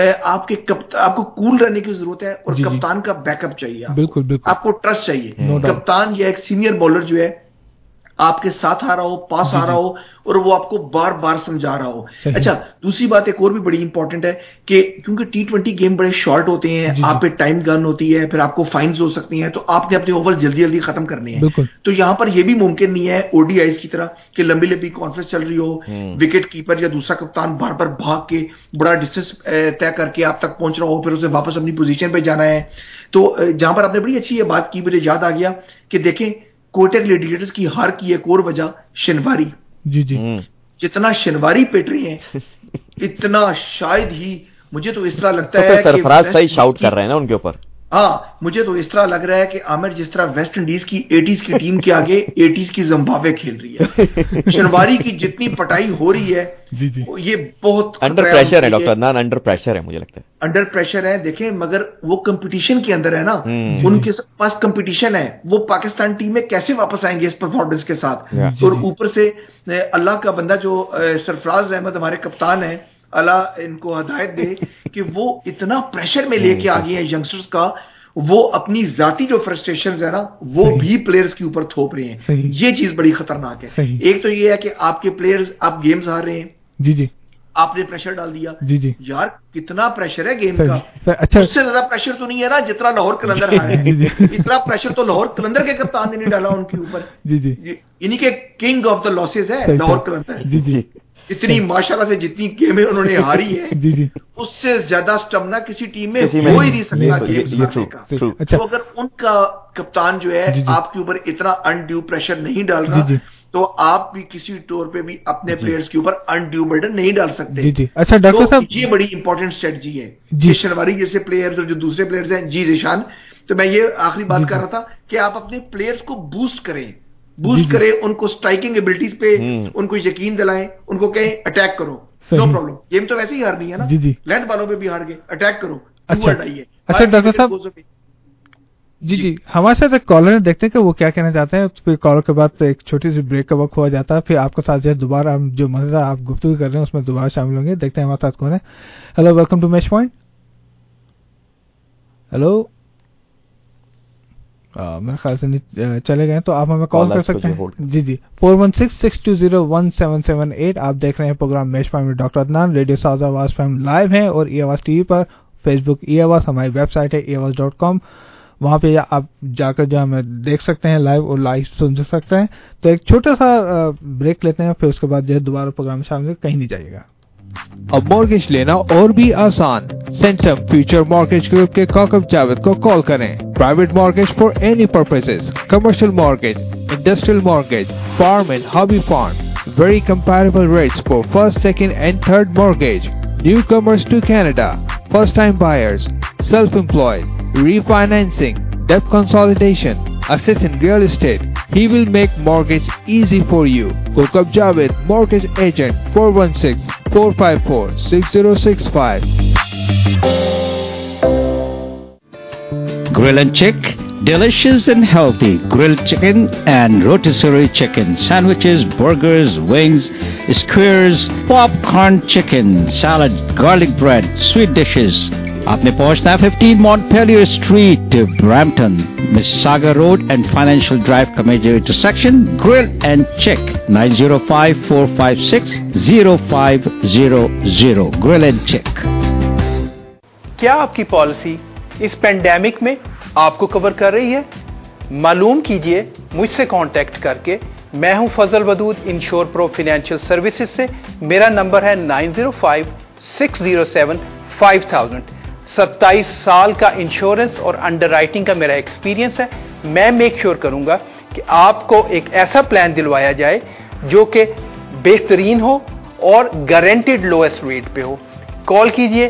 आपको कूल रहने की जरूरत है और कप्तान का बैकअप चाहिए, बिल्कुल आपको ट्रस्ट चाहिए। कप्तान या एक सीनियर बॉलर जो है आपके साथ आ रहा हो, पास आ रहा हो और वो आपको बार बार समझा रहा हो। अच्छा, दूसरी बात एक और भी बड़ी इंपॉर्टेंट है कि क्योंकि T20 गेम बड़े शॉर्ट होते हैं, आप पे टाइम गन होती है, फिर आपको फाइन्स हो सकती हैं, तो आपने अपने ओवर जल्दी जल्दी खत्म करने हैं। तो यहां पर यह भी मुमकिन नहीं है ODIs की तरह कि लंबी लंबी कॉन्फ्रेंस चल रही हो, विकेट कीपर या दूसरा कप्तान बार बार भाग के बड़ा डिस्टेंस तय करके आप तक पहुंच रहा हो, फिर उसे वापस अपनी पोजीशन पे जाना है। तो जहां पर आपने बड़ी अच्छी ये बात की, मुझे याद आ गया कि देखें कोटक ग्लैडिएटर्स की हार की एक और वजह शनिवारी, जितना शनिवारी पिट रहे हैं इतना शायद ही, मुझे तो इस तरह लगता है कि सरफराज सही शाउट कर रहे हैं ना उनके ऊपर। हाँ, मुझे तो इस तरह लग रहा है कि आमिर जिस तरह वेस्ट इंडीज की 80s की टीम के आगे 80s की जिम्बाब्वे खेल रही है। शनिवारी की जितनी पटाई हो रही है ये बहुत अंडर प्रेशर है डॉक्टर अदनान, अंडर प्रेशर है, मुझे लगता है अंडर प्रेशर है। देखें मगर वो कंपटीशन के अंदर है ना, उनके पास कंपटीशन है, वो पाकिस्तान टीम में कैसे वापस आएंगे इस परफॉर्मेंस के साथ। और ऊपर से अल्लाह का बंदा जो सरफराज अहमद हमारे कप्तान है, अल्लाह इनको हिदायत दे कि वो इतना प्रेशर में लेके आ गए हैं यंगस्टर्स का, वो अपनी जाती जो फ्रस्ट्रेशंस है ना वो भी प्लेयर्स के ऊपर थोप रहे हैं। ये चीज बड़ी खतरनाक है। एक तो ये है कि आपके प्लेयर्स, आप गेम्स हार रहे हैं, आपने प्रेशर डाल दिया, यार कितना प्रेशर है गेम का। अच्छा, उससे ज्यादा प्रेशर तो नहीं है ना जितना लाहौर कलंदर हारे हैं। इतना प्रेशर तो लाहौर कलंदर के कप्तान ने नहीं डाला उनके ऊपर, इन्हीं के किंग ऑफ द लॉसेस है लाहौर कलंदर। इतनी माशाल्लाह से जितनी गेमें उन्होंने हारी है उससे ज्यादा स्टैमिना किसी टीम में हो ही नहीं सकता गेम हारने का। तो अगर उनका कप्तान जो है आपके ऊपर इतना अनड्यू प्रेशर नहीं डाल रहा तो आप भी किसी तौर पे भी अपने प्लेयर्स के ऊपर अनड्यू बर्डन नहीं डाल सकते। अच्छा डॉक्टर साहब, ये बड़ी इंपॉर्टेंट स्ट्रेटजी है कि शनवारी जैसे प्लेयर्स और जो दूसरे प्लेयर्स हैं, जी जिशान, तो मैं ये आखिरी बात कर रहा था कि आप अपने प्लेयर्स को बूस्ट करें, उनको स्ट्राइकिंग एबिलिटीज पे उनको यकीन दिलाएं, उनको कहें अटैक करो, नो प्रॉब्लम, गेम तो वैसे ही हारनी है ना, लेंथ बालों पे भी हार गए, अटैक करो। अच्छा डॉक्टर साहब, जी हमारे साथ एक कॉलर है, देखते हैं कि वो क्या कहना चाहते हैं। फिर कॉलर के बाद एक छोटी सी ब्रेक का वक्त हो जाता है, फिर आपके साथ जो दोबारा हम जो मजेदार आप गुफ्तगू कर रहे हैं उसमें दोबारा शामिल होंगे। देखते हैं हमारे साथ कौन है। Hello, welcome to match point. Hello, मेरे ख्याल से नहीं चले गए, तो आप हमें कॉल कर सकते हैं। जी 4166201778। आप देख रहे हैं प्रोग्राम मैच पॉइंट में डॉक्टर अदनान। रेडियो साउथ आवाज पे हम लाइव हैं और ई आवाज टीवी पर, फेसबुक ई आवाज, हमारी वेबसाइट है eAwaz.com, वहां पे आप जाकर जो हमें देख सकते हैं लाइव और लाइव सुन सकते हैं। तो एक छोटा सा ब्रेक लेते हैं, फिर उसके बाद जो है दोबारा प्रोग्राम में शामिल, कहीं नहीं जाइएगा। अब मॉर्गेज लेना और भी आसान। सेंटम फ्यूचर मॉर्गेज ग्रुप के काकब जावेद को कॉल करें। Private mortgage for any purposes, commercial mortgage, industrial mortgage, farm and hobby farm, very comparable rates for first, second and third mortgage, newcomers to Canada, first time buyers, self-employed, refinancing, debt consolidation, assist in real estate. He will make mortgage easy for you. Hook up Javed, mortgage agent, 416-454-6065. Grill and Chick, delicious and healthy grilled chicken and rotisserie chicken, sandwiches, burgers, wings, skewers, popcorn chicken, salad, garlic bread, sweet dishes. आपने पहुंचना है 15 Montpelier Street, Brampton, Mississauga Road and Financial Drive का major intersection. Grill and Chick, 905-456-0500. Grill and Chick। क्या आपकी पॉलिसी इस पेंडेमिक में आपको कवर कर रही है? मालूम कीजिए मुझसे कांटेक्ट करके। मैं हूं Fazal Wadood, insure pro financial services से। मेरा नंबर है 905-607-5000। 27 साल का इंश्योरेंस और अंडरराइटिंग का मेरा एक्सपीरियंस है। मैं मेक श्योर करूंगा कि आपको एक ऐसा प्लान दिलवाया जाए जो कि बेहतरीन हो और गारंटेड लोएस्ट रेट पे हो। कॉल कीजिए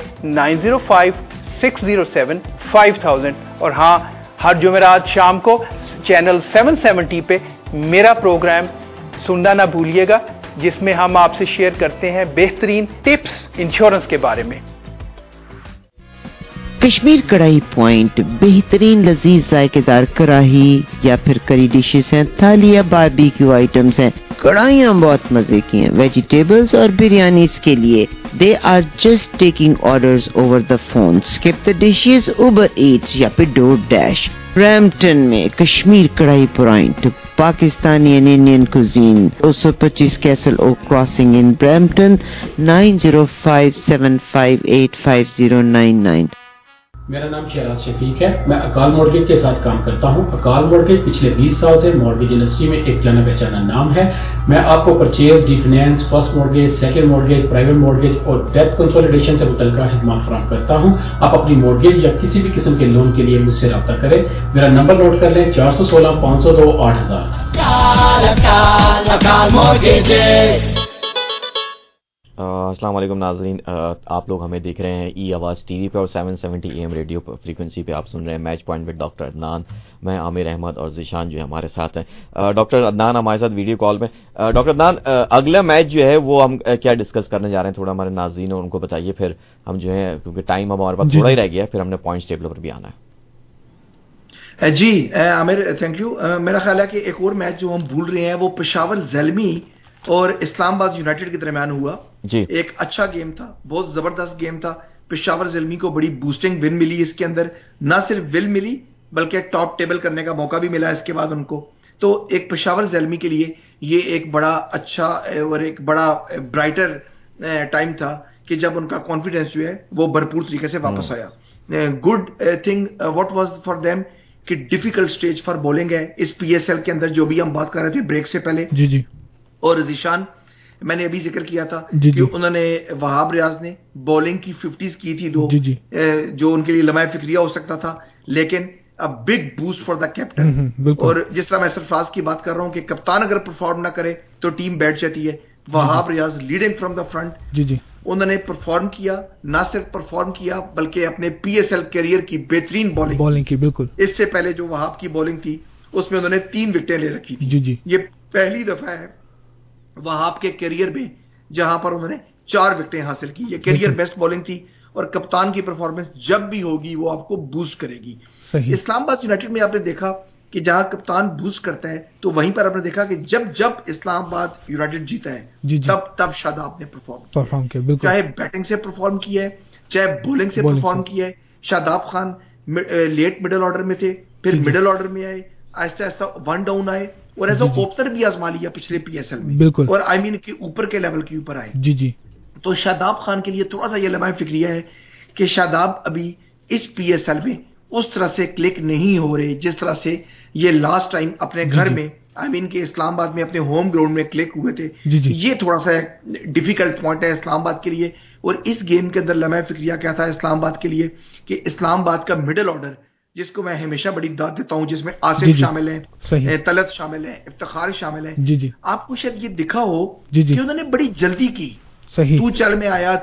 905-607-5000 और हाँ, हर जुमेरात शाम को चैनल 770 पे मेरा प्रोग्राम सुनना ना भूलिएगा, जिसमें हम आपसे शेयर करते हैं बेहतरीन टिप्स इंश्योरेंस के बारे में। कश्मीर कढ़ाई पॉइंट बेहतरीन लजीज जायकेदार कढ़ाई या फिर करी डिशेस हैं, थाली या बारबेक्यू आइटम्स हैं। कढ़ाइयाँ बहुत मजे की हैं, वेजिटेबल्स और बिरयानीज के लिए। They are just taking orders over the phone. Skip the dishes, Uber Eats या फिर DoorDash. ब्रैम्पटन में Kashmir Karahi point, Pakistani and Indian cuisine, 225 Castle Oak Crossing in Brampton, 9057585099। मेरा नाम शहराज शफीक है। मैं अकाल मॉर्गेज के साथ काम करता हूं। अकाल मॉर्गेज पिछले 20 साल से मॉर्गेज इंडस्ट्री में एक जाना पहचाना नाम है। मैं आपको purchase, refinance, first mortgage, second mortgage, private mortgage और डेट कंसोलिडेशन से मुतल्लिका खिदमत फराहम करता हूं। आप अपनी मॉर्गेज या किसी भी किस्म के लोन के लिए मुझसे रब्ता करें। मेरा नंबर नोट कर लें, 416-502-8000। अस्सलाम वालेकुम नाज़रीन, आप लोग हमें देख रहे हैं ई आवाज़ टीवी पे और 770 AM रेडियो फ्रीक्वेंसी पे आप सुन रहे हैं match point with doctor Adnan. मैं आमिर अहमद और ज़िशान जो है हमारे साथ हैं। डॉक्टर अदनान हमारे साथ वीडियो कॉल में। डॉक्टर अदनान, अगला मैच जो है वो हम क्या डिस्कस करने जा रहे हैं, थोड़ा हमारे नाज़रीन उनको बताइए, फिर हम जो है क्योंकि टाइम हमारे पास थोड़ा ही रह गया, फिर हमने पॉइंट्स टेबल पर भी आना है। जी आमिर, थैंक यू। मेरा ख्याल है कि एक और मैच जो हम भूल रहे हैं वो पेशावर ज़ल्मी और इस्लामाबाद यूनाइटेड के दरमियान हुआ जी। एक अच्छा गेम था, बहुत जबरदस्त गेम था। पेशावर ज़ल्मी को बड़ी बूस्टिंग विन मिली इसके अंदर, ना सिर्फ विन मिली बल्कि टॉप टेबल करने का मौका भी मिला इसके बाद उनको। तो एक पेशावर ज़ल्मी के लिए ये एक बड़ा अच्छा और एक बड़ा ब्राइटर टाइम था कि जब उनका कॉन्फिडेंस जो है वो भरपूर तरीके से वापस आया। Good thing what was for them कि डिफिकल्ट स्टेज फॉर बॉलिंग है इस PSL के अंदर, जो भी हम बात कर रहे थे ब्रेक से पहले जी जी। और ज़िशान, मैंने अभी जिक्र किया था कि उन्होंने वहाब रियाज ने बॉलिंग की 50s की थी दो, जो उनके लिए लम्हा फिक्रिया हो सकता था, लेकिन a big boost for the captain. और जिस तरह मैं सरफराज की बात कर रहा हूं कि कप्तान अगर परफॉर्म ना करे तो टीम बैठ जाती है। Wahab Riaz leading from the front, उन्होंने परफॉर्म किया, ना सिर्फ परफॉर्म किया बल्कि अपने PSL करियर की बेहतरीन बॉलिंग की। बिल्कुल, इससे पहले जो वहाब की बॉलिंग थी उसमें उन्होंने 3 विकेटें ले रखी थी। ये पहली दफा है वहाब के करियर में जहां पर उन्होंने 4 विकेटें हासिल की। ये करियर बेस्ट बॉलिंग थी और कप्तान की परफॉर्मेंस जब भी होगी वो आपको बूस्ट करेगी। इस्लामाबाद यूनाइटेड में आपने देखा कि जहां कप्तान बूस्ट करता है तो वहीं पर आपने देखा कि जब इस्लामाबाद यूनाइटेड जीता है तब शादाब ने परफॉर्म किया, चाहे बैटिंग से परफॉर्म किया है चाहे बॉलिंग से परफॉर्म किया है। Shadab Khan late middle order में थे, फिर मिडिल ऑर्डर में आए, आहिस्ता आहिस्ता 1 डाउन आए और एज ओपनर भी आजमा लिया पिछले PSL में। बिल्कुल, और आई मीन के ऊपर के लेवल के ऊपर आए जी जी। तो शादाब खान के लिए थोड़ा सा ये लम्हा फिक्रिया है कि शादाब अभी इस PSL में उस तरह से क्लिक नहीं हो रहे जिस तरह से ये लास्ट टाइम अपने घर में आई मीन के इस्लामाबाद में अपने होम ग्राउंड में क्लिक हुए थे। ये थोड़ा सा डिफिकल्ट पॉइंट है इस्लामाबाद के लिए। और इस गेम के अंदर लम्हा फिक्रिया क्या था इस्लामाबाद के लिए कि इस्लामाबाद का मिडिल ऑर्डर, जिसको मैं हमेशा बड़ी दाद देता हूं, जिसमें आसिफ शामिल हैं, तलत शामिल हैं, इफ्तिखार शामिल हैं, आपको शायद ये दिखा हो कि उन्होंने बड़ी जल्दी की। तू चल में आया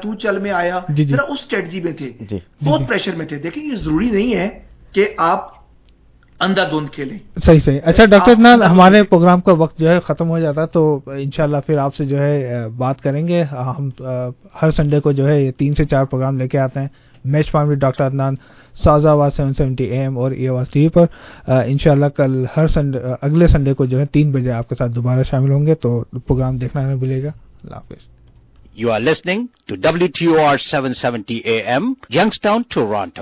जरा उस स्ट्रेटजी में थे, बहुत प्रेशर में थे। देखिए ये जरूरी नहीं है कि आप अंधाधुंध खेलें। सही। अच्छा डॉक्टर अदनान, हमारे प्रोग्राम का वक्त जो है खत्म हो जाता है तो इंशाल्लाह फिर आपसे जो है बात करेंगे। हम हर संडे को जो है 3 से 4 प्रोग्राम लेके आते हैं match point with doctor Adnan, साजा आवाज 770 AM और ई आवाज टीवी पर। इंशाल्लाह कल हर संडे, अगले संडे को जो है 3 बजे आपके साथ दोबारा शामिल होंगे, तो प्रोग्राम देखना नहीं भूलिएगा। अल्लाह हाफिज। You are listening to WTOR 770 AM, Youngstown, Toronto.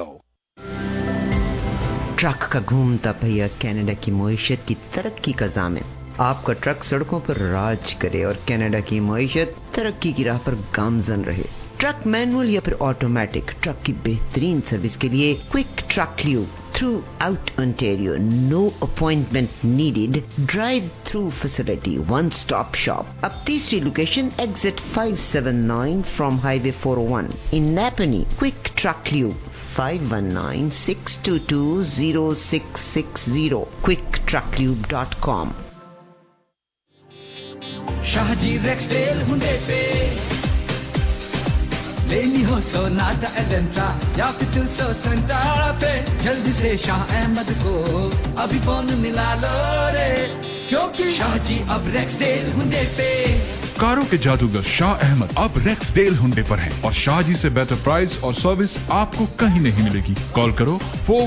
Truck का घूमता पहिया कनाडा की मईशत की तरक्की का ज़ामिन। आपका ट्रक सड़कों पर राज करे और कनाडा की मईशत तरक्की की राह पर गामजन रहे। ट्रक मैनुअल या फिर ऑटोमेटिक, ट्रक की बेहतरीन सर्विस के लिए quick truck lube throughout Ontario, no appointment needed, drive through facility, one stop shop. अब तीसरी location exit 579 from Highway 401 in Napanee, quick truck lube 519-622-0660, quicktrucklube.com. Shahji Rexdale हुंडे पे लेनी हो सोनाटा एलेंट्रा या फिर 200 सेंटारा पे जल्दी से शाह अहमद को अभी फोन मिला लो रे क्योंकि शाहजी अब रेक्सडेल हुंडे पे। कारों के जादूगर शाह अहमद अब रेक्सडेल हुंडे पर हैं और शाहजी से बेहतर प्राइस और सर्विस आपको कहीं नहीं मिलेगी। कॉल करो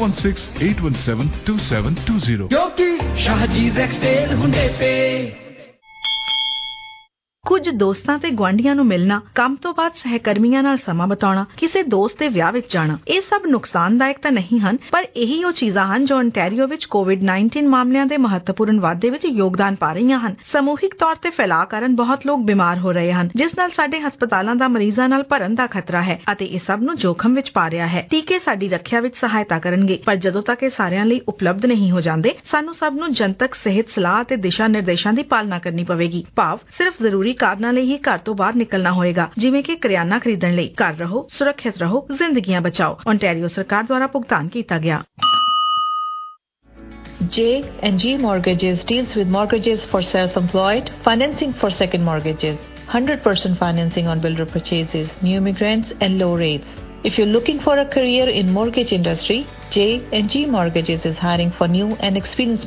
4168172720 क्योंकि शाहजी रेक्सडेल हुंडे पे। ਕੁਝ ਦੋਸਤਾਂ ਤੇ ਗੁਆਂਢੀਆਂ ਨੂੰ ਮਿਲਣਾ, ਕੰਮ ਤੋਂ ਬਾਅਦ ਸਹਿਕਰਮੀਆਂ ਨਾਲ ਸਮਾਂ ਬਿਤਾਉਣਾ, ਕਿਸੇ ਦੋਸਤ ਦੇ ਵਿਆਹ ਵਿੱਚ ਜਾਣਾ, ਇਹ ਸਭ ਨੁਕਸਾਨਦਾਇਕ ਤਾਂ ਨਹੀਂ ਹਨ, ਪਰ ਇਹੀ ਉਹ ਚੀਜ਼ਾਂ ਹਨ ਜੋ ontario ਵਿੱਚ ਕੋਵਿਡ-19 ਮਾਮਲਿਆਂ ਦੇ ਮਹੱਤਵਪੂਰਨ ਵਾਧੇ ਵਿੱਚ ਯੋਗਦਾਨ ਪਾ ਰਹੀਆਂ ਹਨ। ਸਮੂਹਿਕ ਤੌਰ ਤੇ ਫੈਲਾਅ ਕਾਰਨ ਬਹੁਤ ਲੋਕ ਬਿਮਾਰ ਹੋ ਰਹੇ ਹਨ, ਜਿਸ ਨਾਲ ਸਾਡੇ ਹਸਪਤਾਲਾਂ ਦਾ ਮਰੀਜ਼ਾਂ ਨਾਲ ਭਰਨ ਦਾ ਖਤਰਾ ਹੈ ਅਤੇ ਇਹ ਸਭ ਨੂੰ ਜੋਖਮ ਵਿੱਚ ਪਾ ਰਿਹਾ ਹੈ। ਟੀਕੇ ਸਾਡੀ ਰੱਖਿਆ ਵਿੱਚ ਸਹਾਇਤਾ ਕਰਨਗੇ, ਪਰ ਜਦੋਂ ਤੱਕ ਇਹ ਸਾਰਿਆਂ ਲਈ ਉਪਲਬਧ ਨਹੀਂ ਹੋ ਜਾਂਦੇ, ਸਾਨੂੰ ਸਭ ਨੂੰ ਜਨਤਕ ਸਿਹਤ ਸਲਾਹ ਅਤੇ ਦਿਸ਼ਾ ਨਿਰਦੇਸ਼ਾਂ ਦੀ ਪਾਲਣਾ ਕਰਨੀ ਪਵੇਗੀ। ਭਾਵ ਸਿਰਫ ਜ਼ਰੂਰੀ ਕਾਰਨਾਂ ਲਈ ਹੀ ਘਰ ਤੋਂ ਬਾਹਰ ਨਿਕਲਣਾ ਹੋਏਗਾ, ਜਿਵੇਂ ਕਿ ਕਰਿਆਨਾ ਖਰੀਦਣ ਲਈ। ਘਰ ਰਹੋ, ਸੁਰੱਖਿਅਤ ਰਹੋ, ਜ਼ਿੰਦਗੀਆਂ ਬਚਾਓ। ontario ਸਰਕਾਰ ਦੁਆਰਾ ਭੁਗਤਾਨ ਕੀਤਾ ਗਿਆ। J&G Mortgages deals with mortgages for self-employed, financing for second mortgages, 100% financing on builder purchases, new immigrants and low rates. If you're looking for a career in mortgage industry, J&G Mortgages is hiring for new and experienced